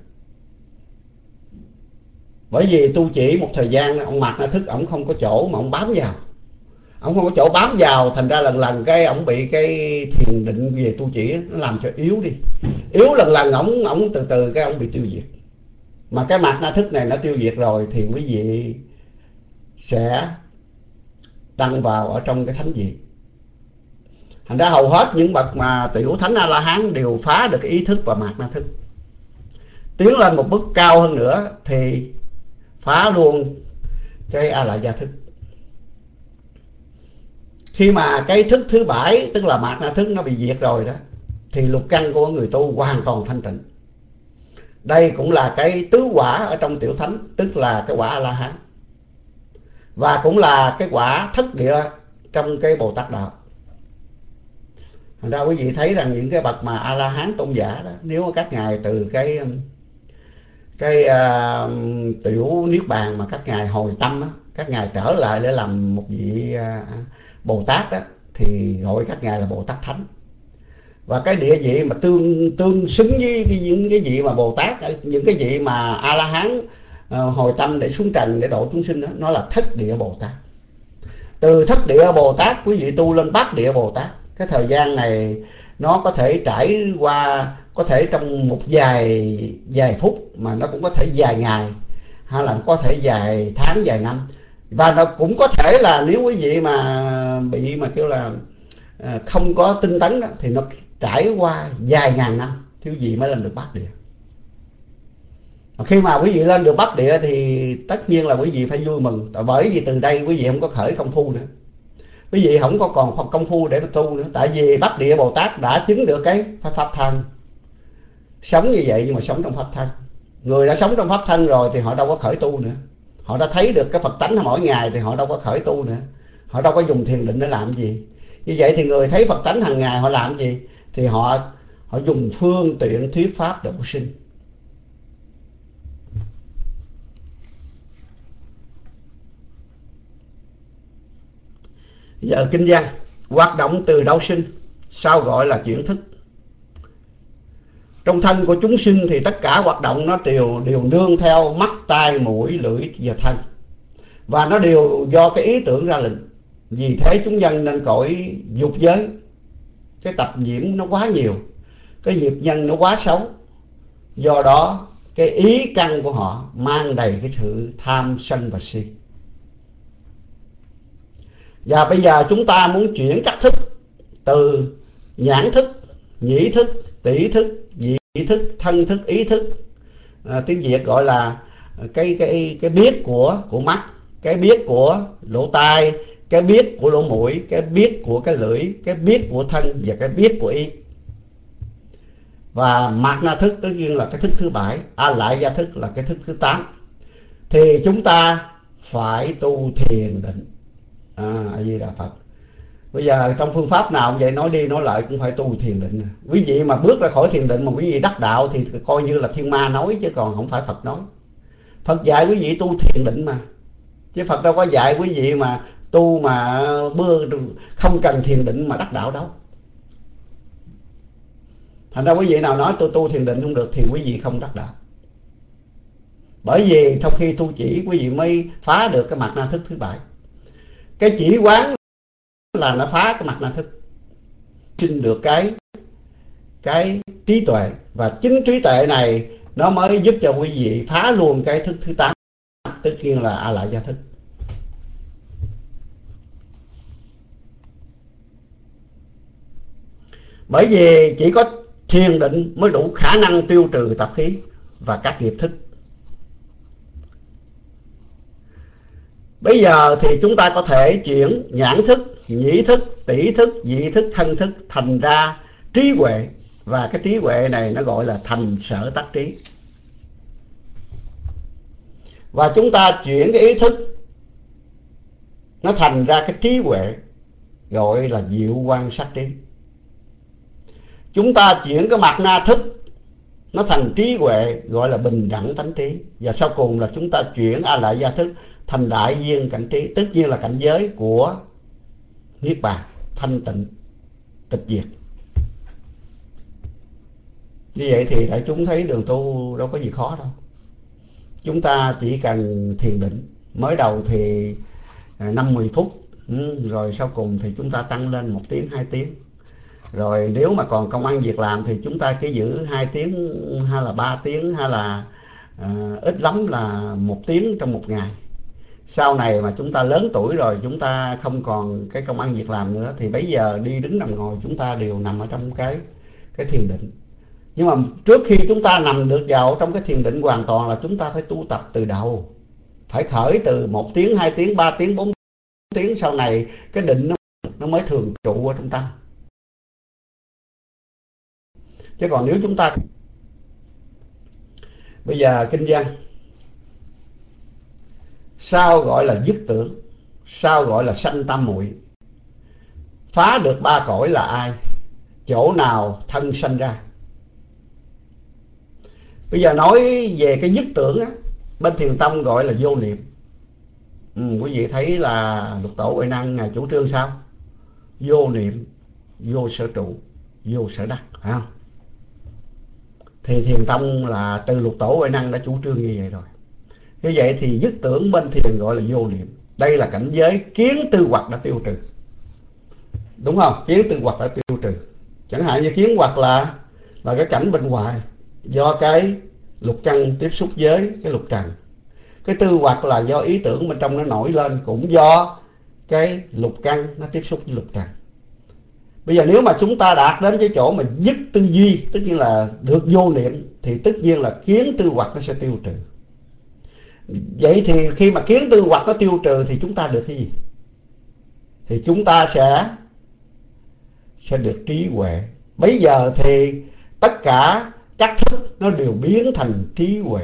Bởi vì tu chỉ một thời gian ông Mạt Na thức ổng không có chỗ mà ông bám vào, ông không có chỗ bám vào, thành ra lần lần cái ổng bị cái thiền định về tu chỉ nó làm cho yếu đi, yếu lần lần ổng ổng từ từ cái ổng bị tiêu diệt. Mà cái Mạt Na thức này nó tiêu diệt rồi thì quý vị sẽ đăng vào ở trong cái thánh vị. Thành ra hầu hết những bậc mà tiểu thánh A La Hán đều phá được cái ý thức và Mạt Na thức. Tiến lên một bước cao hơn nữa thì phá luôn cái A Lại Gia thức. Khi mà cái thức thứ bảy tức là Mạt Na thức nó bị diệt rồi đó thì lục căn của người tu hoàn toàn thanh tịnh. Đây cũng là cái tứ quả ở trong tiểu thánh, tức là cái quả A La Hán, và cũng là cái quả thất địa trong cái Bồ Tát đạo. Thành ra quý vị thấy rằng những cái bậc mà A La Hán tôn giả đó, nếu các ngài từ cái cái uh, tiểu niết bàn mà các ngài hồi tâm đó, các ngài trở lại để làm một vị uh, Bồ Tát đó, thì gọi các ngài là Bồ Tát Thánh. Và cái địa vị mà tương tương xứng với cái, những cái vị mà Bồ Tát, những cái vị mà A La Hán uh, hồi tâm để xuống trần để độ chúng sinh đó, nó là thất địa Bồ Tát. Từ thất địa Bồ Tát quý vị tu lên bát địa Bồ Tát. Cái thời gian này nó có thể trải qua, có thể trong một vài vài phút, mà nó cũng có thể vài ngày, hay là có thể vài tháng, vài năm. Và nó cũng có thể là nếu quý vị mà bị mà kêu là không có tinh tấn đó, thì nó trải qua vài ngàn năm thì quý vị mới lên được bát địa. Khi mà quý vị lên được bát địa thì tất nhiên là quý vị phải vui mừng, bởi vì từ đây quý vị không có khởi công phu nữa, quý vị không có còn công phu để mà tu nữa. Tại vì bát địa Bồ Tát đã chứng được cái pháp, pháp thân, sống như vậy nhưng mà sống trong pháp thân. Người đã sống trong pháp thân rồi thì họ đâu có khởi tu nữa. Họ đã thấy được cái Phật tánh mỗi ngày thì họ đâu có khởi tu nữa. Họ đâu có dùng thiền định để làm gì. Như vậy thì người thấy Phật tánh hàng ngày họ làm gì? Thì họ họ dùng phương tiện thuyết pháp độ sinh. Giờ kinh văn hoạt động từ đâu sinh, sao gọi là chuyển thức? Trong thân của chúng sinh thì tất cả hoạt động nó đều đều nương theo mắt, tai, mũi, lưỡi và thân, và nó đều do cái ý tưởng ra lệnh. Vì thế chúng nhân nên cõi dục giới, cái tập nhiễm nó quá nhiều, cái nghiệp nhân nó quá xấu. Do đó cái ý căn của họ mang đầy cái sự tham sân và si. Và bây giờ chúng ta muốn chuyển các thức từ nhãn thức, nhĩ thức, tỷ thức, vị thức, thân thức, ý thức, à, tiếng Việt gọi là cái cái cái biết của của mắt, cái biết của lỗ tai, cái biết của lỗ mũi, cái biết của cái lưỡi, cái biết của thân và cái biết của ý. Và Mạt Na thức tất nhiên là cái thức thứ bảy, A Lại Gia thức là cái thức thứ tám. Thì chúng ta phải tu thiền định. À, A Di Đà Phật. Bây giờ trong phương pháp nào vậy, nói đi nói lại cũng phải tu thiền định. Quý vị mà bước ra khỏi thiền định mà quý vị đắc đạo thì coi như là thiên ma nói, chứ còn không phải Phật nói. Phật dạy quý vị tu thiền định mà, chứ Phật đâu có dạy quý vị mà tu mà bưa không cần thiền định mà đắc đạo đâu. Thành ra quý vị nào nói tôi tu thiền định không được thì quý vị không đắc đạo. Bởi vì sau khi tu chỉ, quý vị mới phá được cái mặt na thức thứ bảy. Cái chỉ quán là nó phá cái mặt na thức, sinh được cái cái trí tuệ, và chính trí tuệ này nó mới giúp cho quý vị phá luôn cái thức thứ tám, tất nhiên là A Lại Gia Thức. Bởi vì chỉ có thiền định mới đủ khả năng tiêu trừ tập khí và các nghiệp thức. Bây giờ thì chúng ta có thể chuyển nhãn thức, nhĩ thức, tỷ thức, dị thức, thân thức thành ra trí huệ. Và cái trí huệ này nó gọi là thành sở tác trí. Và chúng ta chuyển cái ý thức nó thành ra cái trí huệ, gọi là diệu quan sát trí. Chúng ta chuyển cái mặt na thức nó thành trí huệ, gọi là bình đẳng tánh trí. Và sau cùng là chúng ta chuyển A Lại Gia Thức thành đại viên cảnh trí, tất nhiên là cảnh giới của niết bàn, thanh tịnh, tịch diệt. Như vậy thì đại chúng thấy đường tu đâu có gì khó đâu. Chúng ta chỉ cần thiền định. Mới đầu thì năm mười phút, rồi sau cùng thì chúng ta tăng lên một tiếng, hai tiếng. Rồi nếu mà còn công ăn việc làm thì chúng ta cứ giữ hai tiếng hay là ba tiếng, hay là à, ít lắm là một tiếng trong một ngày. Sau này mà chúng ta lớn tuổi rồi, chúng ta không còn cái công ăn việc làm nữa, thì bây giờ đi đứng nằm ngồi chúng ta đều nằm ở trong cái cái thiền định. Nhưng mà trước khi chúng ta nằm được vào trong cái thiền định hoàn toàn là chúng ta phải tu tập từ đầu. Phải khởi từ một tiếng, hai tiếng, ba tiếng, bốn tiếng. Sau này cái định nó, nó mới thường trụ ở trong tâm. Chứ còn nếu chúng ta bây giờ kinh văn, sao gọi là dứt tưởng, sao gọi là sanh tam muội, phá được ba cõi là ai, chỗ nào thân sanh ra. Bây giờ nói về cái dứt tưởng á, bên thiền tông gọi là vô niệm. ừ, Quý vị thấy là Lục Tổ Huệ Năng ngài chủ trương sao? Vô niệm, vô sở trụ, vô sở đắc, phải không? Thì thiền tông là từ Lục Tổ Huệ Năng đã chủ trương như vậy rồi. Như vậy thì dứt tưởng bên thiền gọi là vô niệm. Đây là cảnh giới kiến tư hoặc đã tiêu trừ, đúng không? Kiến tư hoặc đã tiêu trừ. Chẳng hạn như kiến hoặc là là cái cảnh bên ngoài, do cái lục căn tiếp xúc với cái lục trần. Cái tư hoặc là do ý tưởng bên trong nó nổi lên, cũng do cái lục căn nó tiếp xúc với lục trần. Bây giờ nếu mà chúng ta đạt đến cái chỗ mà dứt tư duy, tất nhiên là được vô niệm, thì tất nhiên là kiến tư hoặc nó sẽ tiêu trừ. Vậy thì khi mà kiến tư hoặc nó tiêu trừ thì chúng ta được cái gì? Thì chúng ta sẽ sẽ được trí huệ. Bây giờ thì tất cả các thức nó đều biến thành trí huệ.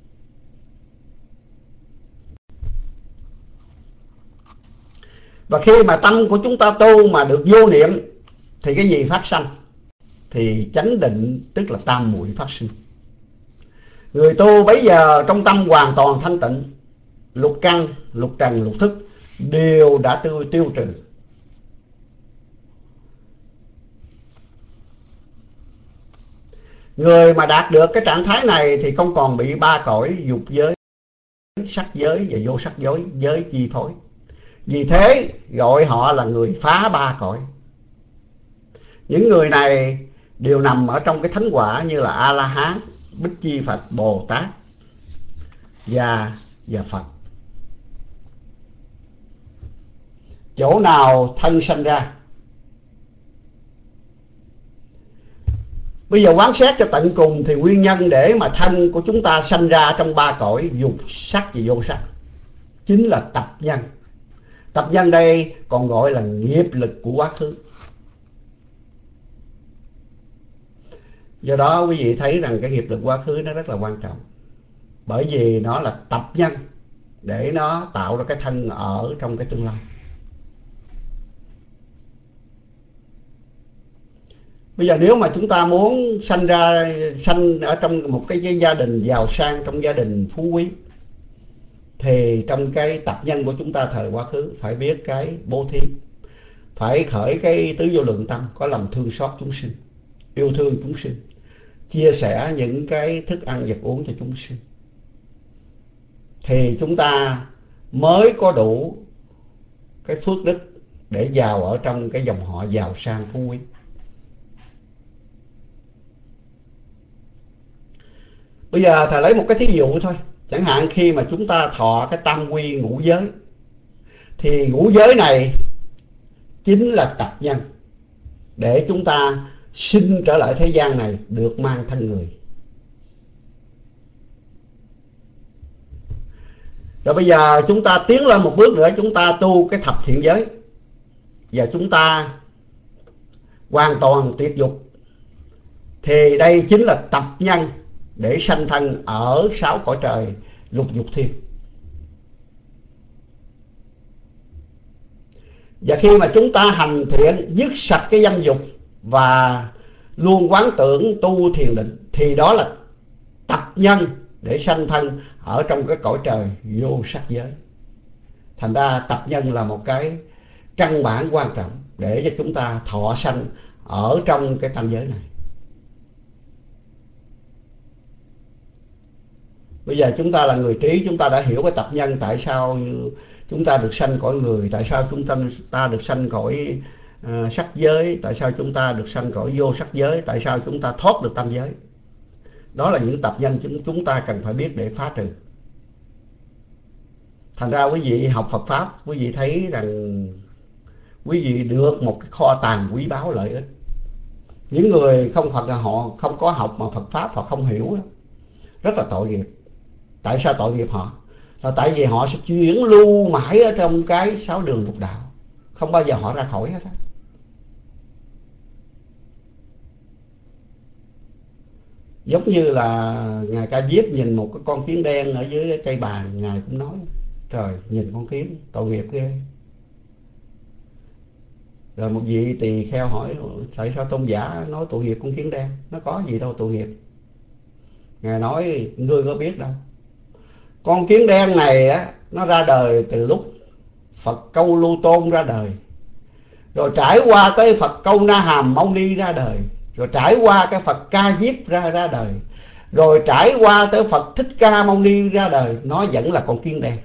Và khi mà tâm của chúng ta tu mà được vô niệm thì cái gì phát sanh? Thì chánh định, tức là tam muội phát sinh. Người tu bây giờ trong tâm hoàn toàn thanh tịnh, lục căn, lục trần, lục thức đều đã tiêu, tiêu trừ. Người mà đạt được cái trạng thái này thì không còn bị ba cõi dục giới, sắc giới và vô sắc giới giới chi phối. Vì thế gọi họ là người phá ba cõi. Những người này đều nằm ở trong cái thánh quả như là A-la-hán, Bích Chi Phật, Bồ Tát và, và Phật. Chỗ nào thân sanh ra? Bây giờ quán xét cho tận cùng thì nguyên nhân để mà thân của chúng ta sanh ra trong ba cõi dục, sắc và vô sắc chính là tập nhân. Tập nhân đây còn gọi là nghiệp lực của quá khứ. Do đó quý vị thấy rằng cái nghiệp lực quá khứ nó rất là quan trọng. Bởi vì nó là tập nhân để nó tạo ra cái thân ở trong cái tương lai. Bây giờ nếu mà chúng ta muốn sanh ra, sanh ở trong một cái gia đình giàu sang, trong gia đình phú quý, Thì trong cái tập nhân của chúng ta thời quá khứ phải biết cái bố thí, phải khởi cái tứ vô lượng tâm, có lòng thương xót chúng sinh, yêu thương chúng sinh, chia sẻ những cái thức ăn vật uống cho chúng sinh, thì chúng ta mới có đủ cái phước đức để vào ở trong cái dòng họ giàu sang phú quý. Bây giờ thầy lấy một cái thí dụ thôi. Chẳng hạn khi mà chúng ta thọ cái tam quy ngũ giới, thì ngũ giới này chính là tập nhân để chúng ta sinh trở lại thế gian này được mang thân người. Rồi bây giờ chúng ta tiến lên một bước nữa, chúng ta tu cái thập thiện giới, và chúng ta hoàn toàn tuyệt dục, thì đây chính là tập nhân để sanh thân ở sáu cõi trời lục dục thiên. Và khi mà chúng ta hành thiện, dứt sạch cái dâm dục và luôn quán tưởng tu thiền định, thì đó là tập nhân để sanh thân ở trong cái cõi trời vô sắc giới. Thành ra tập nhân là một cái căn bản quan trọng để cho chúng ta thọ sanh ở trong cái tam giới này. Bây giờ chúng ta là người trí, chúng ta đã hiểu cái tập nhân, tại sao chúng ta được sanh cõi người, tại sao chúng ta, ta được sanh cõi uh, sắc giới, tại sao chúng ta được sanh cõi vô sắc giới, tại sao chúng ta thoát được tam giới. Đó là những tập nhân chúng, chúng ta cần phải biết để phá trừ. Thành ra quý vị học Phật Pháp, quý vị thấy rằng quý vị được một cái kho tàng quý báu lợi ích. Những người không Phật là họ không có học mà Phật Pháp họ không hiểu, rất là tội nghiệp. Tại sao tội nghiệp họ? Là tại vì họ sẽ chuyển lưu mãi ở trong cái sáu đường lục đạo, không bao giờ họ ra khỏi hết á. Giống như là Ngài Ca Diếp nhìn một cái con kiến đen ở dưới cái cây bàn, Ngài cũng nói trời, nhìn con kiến tội nghiệp ghê. Rồi một vị tỳ kheo hỏi tại sao tôn giả nói tội nghiệp con kiến đen? Nó có gì đâu tội nghiệp. Ngài nói ngươi có biết đâu, con kiến đen này á, nó ra đời từ lúc Phật Câu Lưu Tôn ra đời, rồi trải qua tới Phật Câu Na Hàm Mâu Ni ra đời, rồi trải qua cái Phật Ca Diếp ra ra đời, rồi trải qua tới Phật Thích Ca Mâu Ni ra đời, nó vẫn là con kiến đen.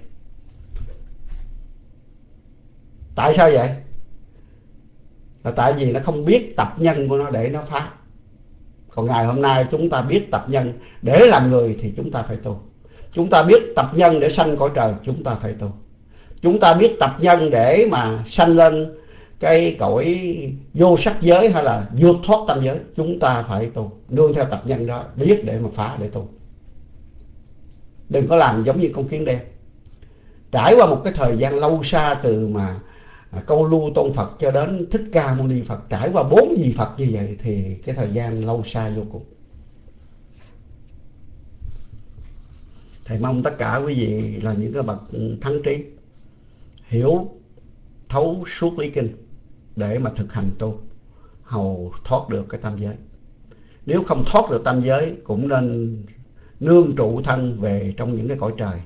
Tại sao vậy? Là tại vì nó không biết tập nhân của nó để nó phá. Còn ngày hôm nay chúng ta biết tập nhân để làm người thì chúng ta phải tu. Chúng ta biết tập nhân để sanh cõi trời, chúng ta phải tu. Chúng ta biết tập nhân để mà sanh lên cái cõi vô sắc giới hay là vượt thoát tam giới, chúng ta phải tu. Nương theo tập nhân đó, biết để mà phá để tu. Đừng có làm giống như con kiến đen. Trải qua một cái thời gian lâu xa từ mà Câu Lưu Tôn Phật cho đến Thích Ca Mâu Ni Phật, trải qua bốn vị Phật như vậy thì cái thời gian lâu xa vô cùng. Thầy mong tất cả quý vị là những cái bậc thắng trí, hiểu thấu suốt lý kinh để mà thực hành tu, hầu thoát được cái tam giới. Nếu không thoát được tam giới cũng nên nương trụ thân về trong những cái cõi trời.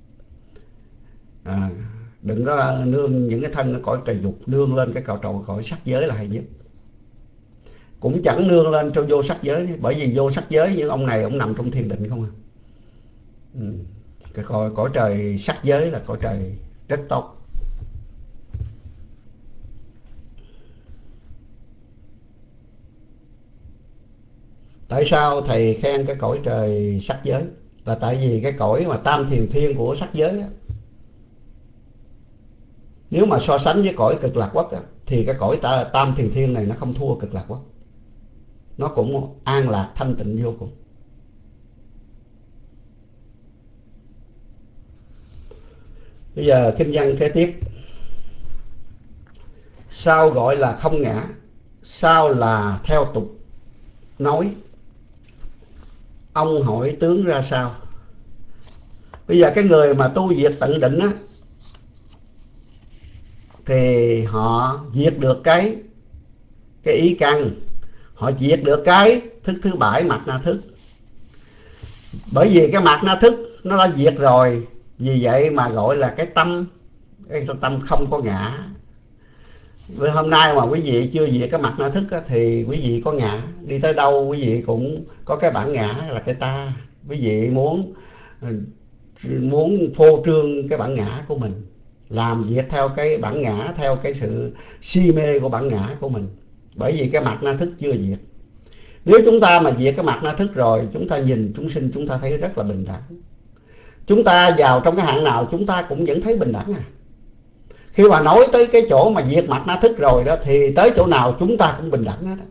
À, đừng có nương những cái thân ở cõi trời dục, nương lên cái cõi trội cõi sắc giới là hay nhất. Cũng chẳng nương lên trong vô sắc giới, bởi vì vô sắc giới những ông này ông nằm trong thiền định không à. Ừ. Cái cõi, cõi trời sắc giới là cõi trời rất tốt. Tại sao thầy khen cái cõi trời sắc giới? Là tại vì cái cõi mà tam thiền thiên của sắc giới á, nếu mà so sánh với cõi cực lạc quốc á, thì cái cõi tam thiền thiên này nó không thua cực lạc quốc. Nó cũng an lạc thanh tịnh vô cùng. Bây giờ kinh văn kế tiếp. Sao gọi là không ngã? Sao là theo tục nói? Ông hỏi tướng ra sao? Bây giờ cái người mà tu diệt tận định á, thì họ diệt được cái cái ý căn, họ diệt được cái thức thứ bảy mạt na thức. Bởi vì cái mạt na thức nó đã diệt rồi Vì vậy mà gọi là cái tâm, cái tâm không có ngã. Hôm nay mà quý vị chưa diệt cái mặt na thức á, thì quý vị có ngã. Đi tới đâu quý vị cũng có cái bản ngã là cái ta. Quý vị muốn muốn phô trương cái bản ngã của mình, làm việc theo cái bản ngã, theo cái sự si mê của bản ngã của mình. Bởi vì cái mặt na thức chưa diệt. Nếu chúng ta mà diệt cái mặt na thức rồi, chúng ta nhìn chúng sinh chúng ta thấy rất là bình đẳng. Chúng ta vào trong cái hạng nào chúng ta cũng vẫn thấy bình đẳng à. Khi mà nói tới cái chỗ mà diệt mặt na thức rồi đó, thì tới chỗ nào chúng ta cũng bình đẳng hết đó.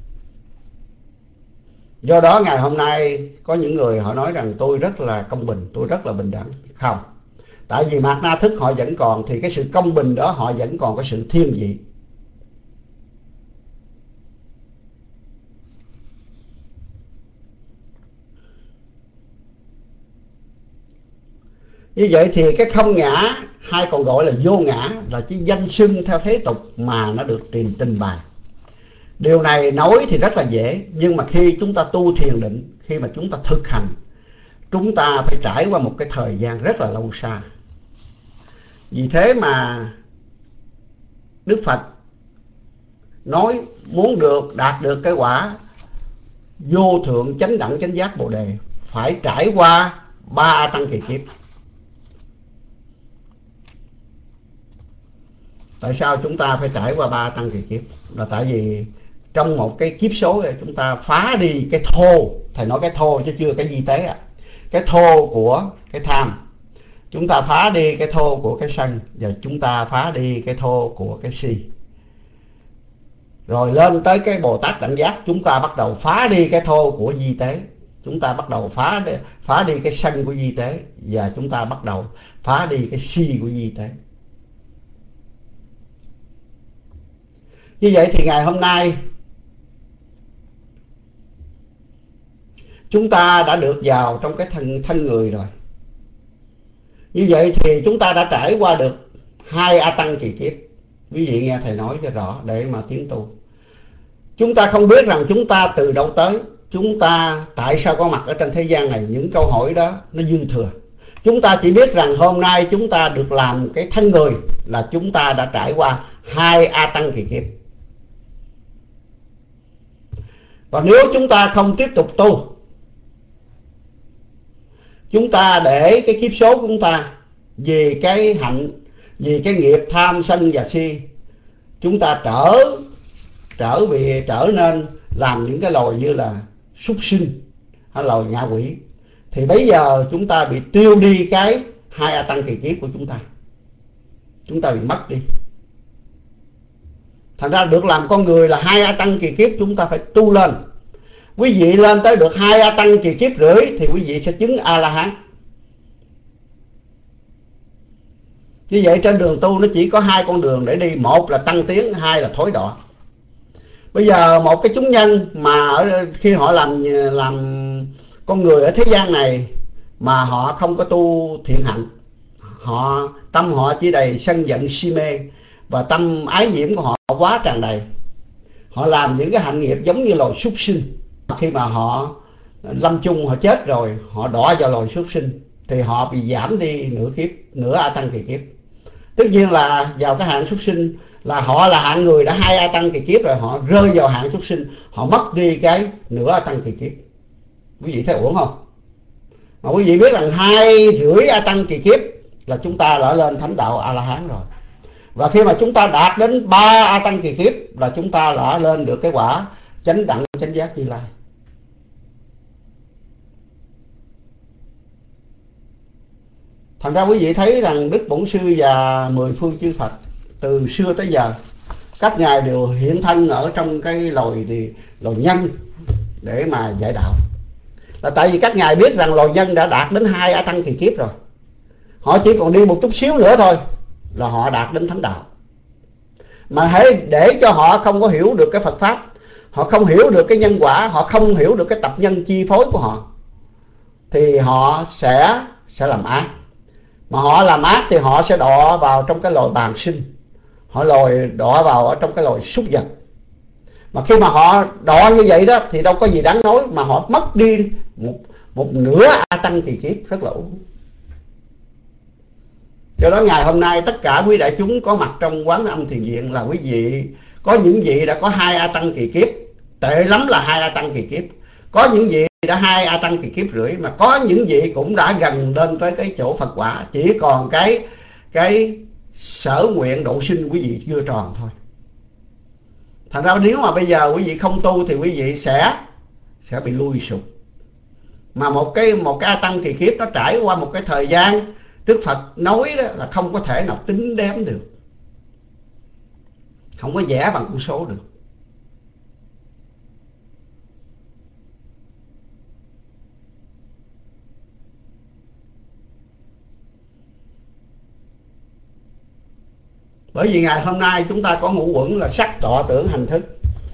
Do đó ngày hôm nay có những người họ nói rằng tôi rất là công bình, tôi rất là bình đẳng. Không. Tại vì mặt na thức họ vẫn còn, thì cái sự công bình đó họ vẫn còn có sự thiên vị. Như vậy thì cái không ngã, hay còn gọi là vô ngã, là chỉ danh xưng theo thế tục mà nó được trình, trình bày. Điều này nói thì rất là dễ, nhưng mà khi chúng ta tu thiền định, khi mà chúng ta thực hành, chúng ta phải trải qua một cái thời gian rất là lâu xa. Vì thế mà Đức Phật nói muốn được đạt được cái quả vô thượng chánh đẳng chánh giác Bồ Đề, phải trải qua ba A Tăng kỳ kiếp. Tại sao chúng ta phải trải qua ba tăng kỳ kiếp? Là tại vì trong một cái kiếp số này chúng ta phá đi cái thô, thầy nói cái thô chứ chưa cái di tế à. Cái thô của cái tham, chúng ta phá đi cái thô của cái sân, và chúng ta phá đi cái thô của cái si. Rồi lên tới cái Bồ Tát Đẳng Giác, chúng ta bắt đầu phá đi cái thô của di tế, chúng ta bắt đầu phá đi, phá đi cái sân của di tế, và chúng ta bắt đầu phá đi cái si của di tế. Như vậy thì ngày hôm nay chúng ta đã được vào trong cái thân, thân người rồi. Như vậy thì chúng ta đã trải qua được hai A Tăng kỳ kiếp. Quý vị nghe thầy nói cho rõ để mà tiến tu. Chúng ta không biết rằng chúng ta từ đâu tới, chúng ta tại sao có mặt ở trên thế gian này, những câu hỏi đó nó dư thừa. Chúng ta chỉ biết rằng hôm nay chúng ta được làm cái thân người là chúng ta đã trải qua hai A Tăng kỳ kiếp. Và nếu chúng ta không tiếp tục tu, chúng ta để cái kiếp số của chúng ta vì cái hạnh, vì cái nghiệp tham sân và si, chúng ta trở trở về trở nên làm những cái loài như là súc sinh hay loài ngạ quỷ, thì bây giờ chúng ta bị tiêu đi cái hai A Tăng kỳ kiếp của chúng ta, chúng ta bị mất đi. Thành ra được làm con người là hai A Tăng kỳ kiếp, chúng ta phải tu lên. Quý vị lên tới được hai A Tăng kỳ kiếp rưỡi thì quý vị sẽ chứng A La Hán. Như vậy trên đường tu nó chỉ có hai con đường để đi, một là tăng tiến, hai là thối đọa. Bây giờ một cái chúng nhân mà ở, khi họ làm làm con người ở thế gian này mà họ không có tu thiện hạnh, họ tâm họ chỉ đầy sân giận si mê, và tâm ái nhiễm của họ quá tràn đầy. Họ làm những cái hạnh nghiệp giống như loài súc sinh. Khi mà họ lâm chung, họ chết rồi, họ đọa vào loài súc sinh, thì họ bị giảm đi nửa kiếp, nửa A Tăng kỳ kiếp. Tất nhiên là vào cái hạng súc sinh là họ là hạng người đã hai A Tăng kỳ kiếp rồi, họ rơi vào hạng súc sinh, họ mất đi cái nửa A Tăng kỳ kiếp. Quý vị thấy uổng không? Mà quý vị biết rằng hai rưỡi A Tăng kỳ kiếp là chúng ta đã lên thánh đạo A La Hán rồi. Và khi mà chúng ta đạt đến ba A Tăng kỳ kiếp là chúng ta đã lên được cái quả chánh đẳng chánh giác Như Lai. Thành ra quý vị thấy rằng Đức Bổn Sư và mười phương chư Phật từ xưa tới giờ, các ngài đều hiện thân ở trong cái loài thì loài nhân để mà dạy đạo. Là tại vì các ngài biết rằng loài nhân đã đạt đến hai A Tăng kỳ kiếp rồi, họ chỉ còn đi một chút xíu nữa thôi là họ đạt đến thánh đạo. Mà hãy để cho họ không có hiểu được cái Phật pháp, họ không hiểu được cái nhân quả, họ không hiểu được cái tập nhân chi phối của họ, thì họ sẽ sẽ làm ác. Mà họ làm ác thì họ sẽ đọa vào trong cái loài bàng sinh, họ lòi đọa vào ở trong cái loài súc vật. Mà khi mà họ đọa như vậy đó thì đâu có gì đáng nói, mà họ mất đi một, một nửa A Tăng kỳ kiếp rất là uổng. Do đó ngày hôm nay tất cả quý đại chúng có mặt trong quán âm thiền viện là quý vị, có những vị đã có hai a tăng kỳ kiếp, tệ lắm là hai a tăng kỳ kiếp, có những vị đã hai a tăng kỳ kiếp rưỡi, mà có những vị cũng đã gần lên tới cái chỗ Phật quả, chỉ còn cái cái sở nguyện độ sinh quý vị chưa tròn thôi. Thành ra nếu mà bây giờ quý vị không tu thì quý vị sẽ sẽ bị lui sụp. Mà một cái một cái a tăng kỳ kiếp nó trải qua một cái thời gian Đức Phật nói đó là không có thể nào tính đếm được, không có vẽ bằng con số được. Bởi vì ngày hôm nay chúng ta có ngũ uẩn là sắc thọ tưởng hành thức.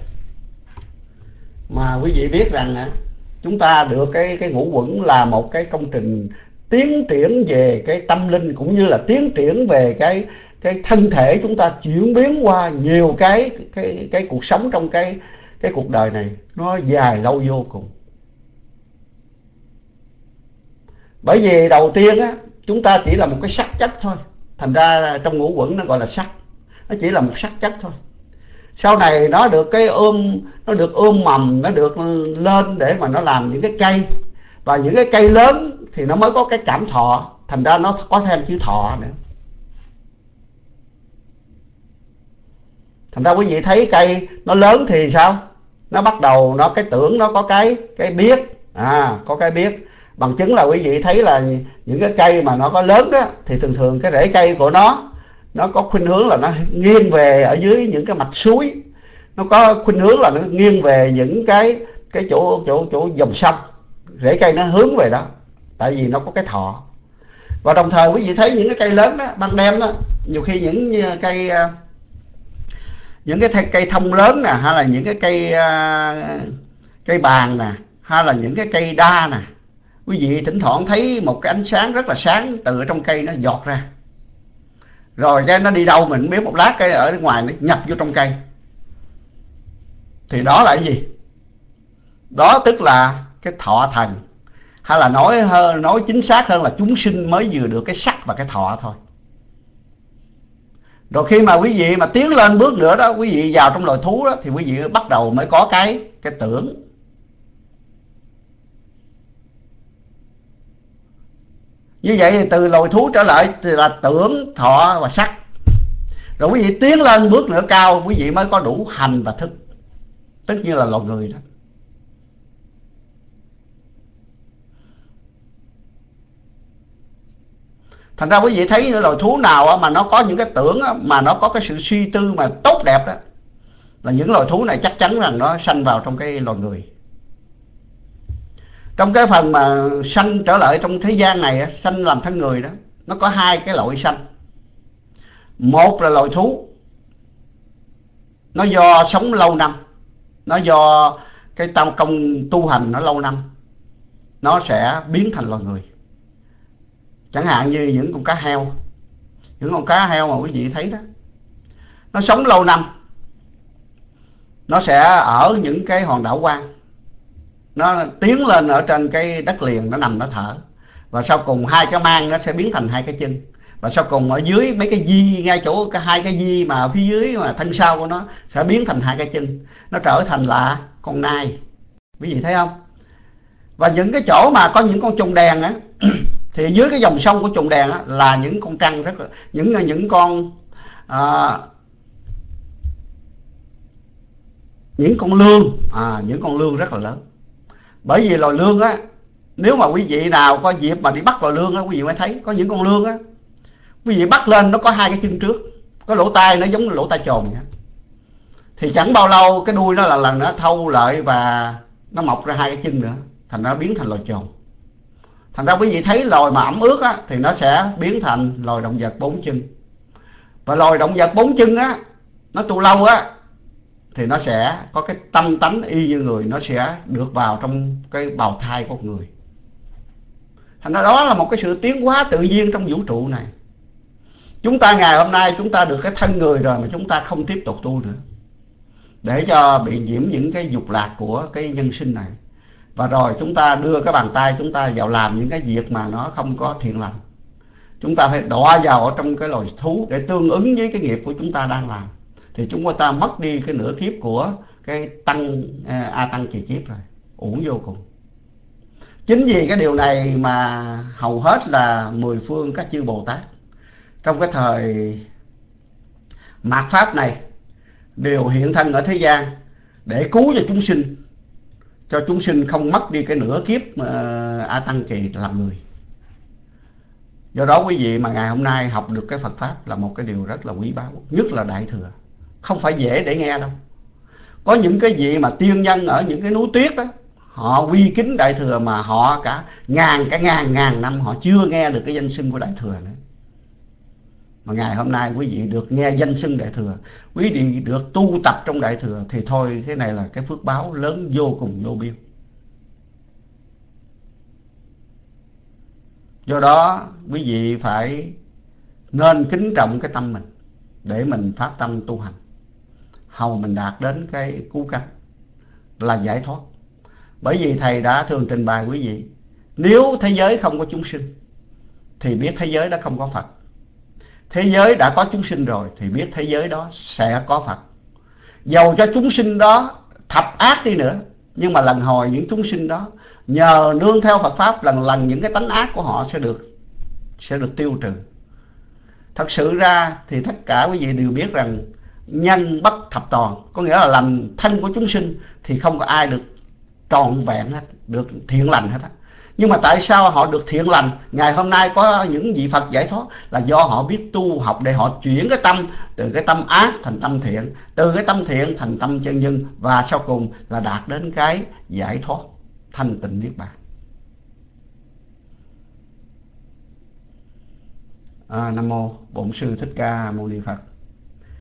Mà quý vị biết rằng chúng ta được cái cái ngũ uẩn là một cái công trình tiến triển về cái tâm linh, cũng như là tiến triển về cái cái thân thể chúng ta chuyển biến qua nhiều cái cái cái cuộc sống trong cái cái cuộc đời này, nó dài lâu vô cùng. Bởi vì đầu tiên á, chúng ta chỉ là một cái sắc chất thôi, thành ra trong ngũ uẩn nó gọi là sắc, nó chỉ là một sắc chất thôi. Sau này nó được cái ươm, nó được ươm mầm, nó được lên để mà nó làm những cái cây, và những cái cây lớn thì nó mới có cái cảm thọ, thành ra nó có thêm chữ thọ nữa. Thành ra quý vị thấy cây nó lớn thì sao? Nó bắt đầu nó cái tưởng nó có cái cái biết, à có cái biết. Bằng chứng là quý vị thấy là những cái cây mà nó có lớn đó thì thường thường cái rễ cây của nó nó có khuynh hướng là nó nghiêng về ở dưới những cái mạch suối, nó có khuynh hướng là nó nghiêng về những cái cái chỗ chỗ chỗ dòng sông, rễ cây nó hướng về đó, tại vì nó có cái thọ. Và đồng thời quý vị thấy những cái cây lớn đó ban đêm đó, nhiều khi những cây những cái cây thông lớn nè, hay là những cái cây cây bàn nè, hay là những cái cây đa nè, quý vị thỉnh thoảng thấy một cái ánh sáng rất là sáng từ trong cây nó giọt ra, rồi cái nó đi đâu mình biết, một lát cây ở ngoài nó nhập vô trong cây. Thì đó là cái gì? Đó tức là cái thọ thần, hay là nói hơn, nói chính xác hơn là chúng sinh mới vừa được cái sắc và cái thọ thôi. Rồi khi mà quý vị mà tiến lên bước nữa đó, quý vị vào trong loài thú đó, thì quý vị bắt đầu mới có cái cái tưởng. Như vậy thì từ loài thú trở lại thì là tưởng, thọ và sắc. Rồi quý vị tiến lên bước nữa cao, quý vị mới có đủ hành và thức, tất nhiên là loài người đó. Thành ra quý vị thấy những loài thú nào mà nó có những cái tưởng, mà nó có cái sự suy tư mà tốt đẹp đó, là những loài thú này chắc chắn rằng nó sanh vào trong cái loài người. Trong cái phần mà sanh trở lại trong thế gian này, sanh làm thân người đó, nó có hai cái loại sanh. Một là loài thú, nó do sống lâu năm, nó do cái tâm công tu hành nó lâu năm, nó sẽ biến thành loài người. Chẳng hạn như những con cá heo, những con cá heo mà quý vị thấy đó, nó sống lâu năm, nó sẽ ở những cái hòn đảo hoang, nó tiến lên ở trên cái đất liền, nó nằm nó thở, và sau cùng hai cái mang nó sẽ biến thành hai cái chân, và sau cùng ở dưới mấy cái di, ngay chỗ cái hai cái di mà phía dưới mà thân sau của nó sẽ biến thành hai cái chân, nó trở thành là con nai, quý vị thấy không? Và những cái chỗ mà có những con trùng đèn á thì dưới cái dòng sông của trùng đèn á, là những con trăng rất là, những những con à, những con lương, à, những con lương rất là lớn. Bởi vì loài lương á, nếu mà quý vị nào có dịp mà đi bắt loài lương á, quý vị mới thấy có những con lương á, quý vị bắt lên nó có hai cái chân trước, có lỗ tai nó giống lỗ tai trồn vậy. Thì chẳng bao lâu cái đuôi nó là lần nó thâu lại và nó mọc ra hai cái chân nữa, thành ra biến thành loài trồn. Thành ra quý vị thấy loài mà ẩm ướt á, thì nó sẽ biến thành loài động vật bốn chân. Và loài động vật bốn chân á, nó tu lâu á, thì nó sẽ có cái tâm tánh y như người, nó sẽ được vào trong cái bào thai của người. Thành ra đó là một cái sự tiến hóa tự nhiên trong vũ trụ này. Chúng ta ngày hôm nay chúng ta được cái thân người rồi mà chúng ta không tiếp tục tu nữa, để cho bị nhiễm những cái dục lạc của cái nhân sinh này. Và rồi chúng ta đưa cái bàn tay chúng ta vào làm những cái việc mà nó không có thiện lành, chúng ta phải đọa vào ở trong cái loài thú để tương ứng với cái nghiệp của chúng ta đang làm, thì chúng ta mất đi cái nửa kiếp của cái tăng a tăng kỳ kiếp rồi, uổng vô cùng. Chính vì cái điều này mà hầu hết là mười phương các chư Bồ Tát trong cái thời mạt pháp này đều hiện thân ở thế gian để cứu cho chúng sinh, cho chúng sinh không mất đi cái nửa kiếp uh, a tăng kỳ làm người. Do đó quý vị mà ngày hôm nay học được cái Phật pháp là một cái điều rất là quý báu, nhất là Đại Thừa, không phải dễ để nghe đâu. Có những cái vị mà tiên nhân ở những cái núi tuyết đó, họ quy kính Đại Thừa mà họ cả ngàn cả ngàn ngàn năm họ chưa nghe được cái danh xưng của Đại Thừa nữa. Mà ngày hôm nay quý vị được nghe danh xưng Đại Thừa, quý vị được tu tập trong Đại Thừa, thì thôi cái này là cái phước báo lớn vô cùng vô biên. Do đó quý vị phải nên kính trọng cái tâm mình để mình phát tâm tu hành, hầu mình đạt đến cái cứu cánh là giải thoát. Bởi vì Thầy đã thường trình bày quý vị, nếu thế giới không có chúng sinh thì biết thế giới đó không có Phật. Thế giới đã có chúng sinh rồi thì biết thế giới đó sẽ có Phật. Dầu cho chúng sinh đó thập ác đi nữa, nhưng mà lần hồi những chúng sinh đó nhờ nương theo Phật pháp, lần lần những cái tánh ác của họ sẽ được sẽ được tiêu trừ. Thật sự ra thì tất cả quý vị đều biết rằng nhân bất thập toàn, có nghĩa là làm thân của chúng sinh thì không có ai được trọn vẹn hết, được thiện lành hết á. Nhưng mà tại sao họ được thiện lành? Ngày hôm nay có những vị Phật giải thoát là do họ biết tu học để họ chuyển cái tâm từ cái tâm ác thành tâm thiện, từ cái tâm thiện thành tâm chân nhân, và sau cùng là đạt đến cái giải thoát thanh tịnh niết bàn. À, Nam mô Bổn Sư Thích Ca Mâu Ni Phật.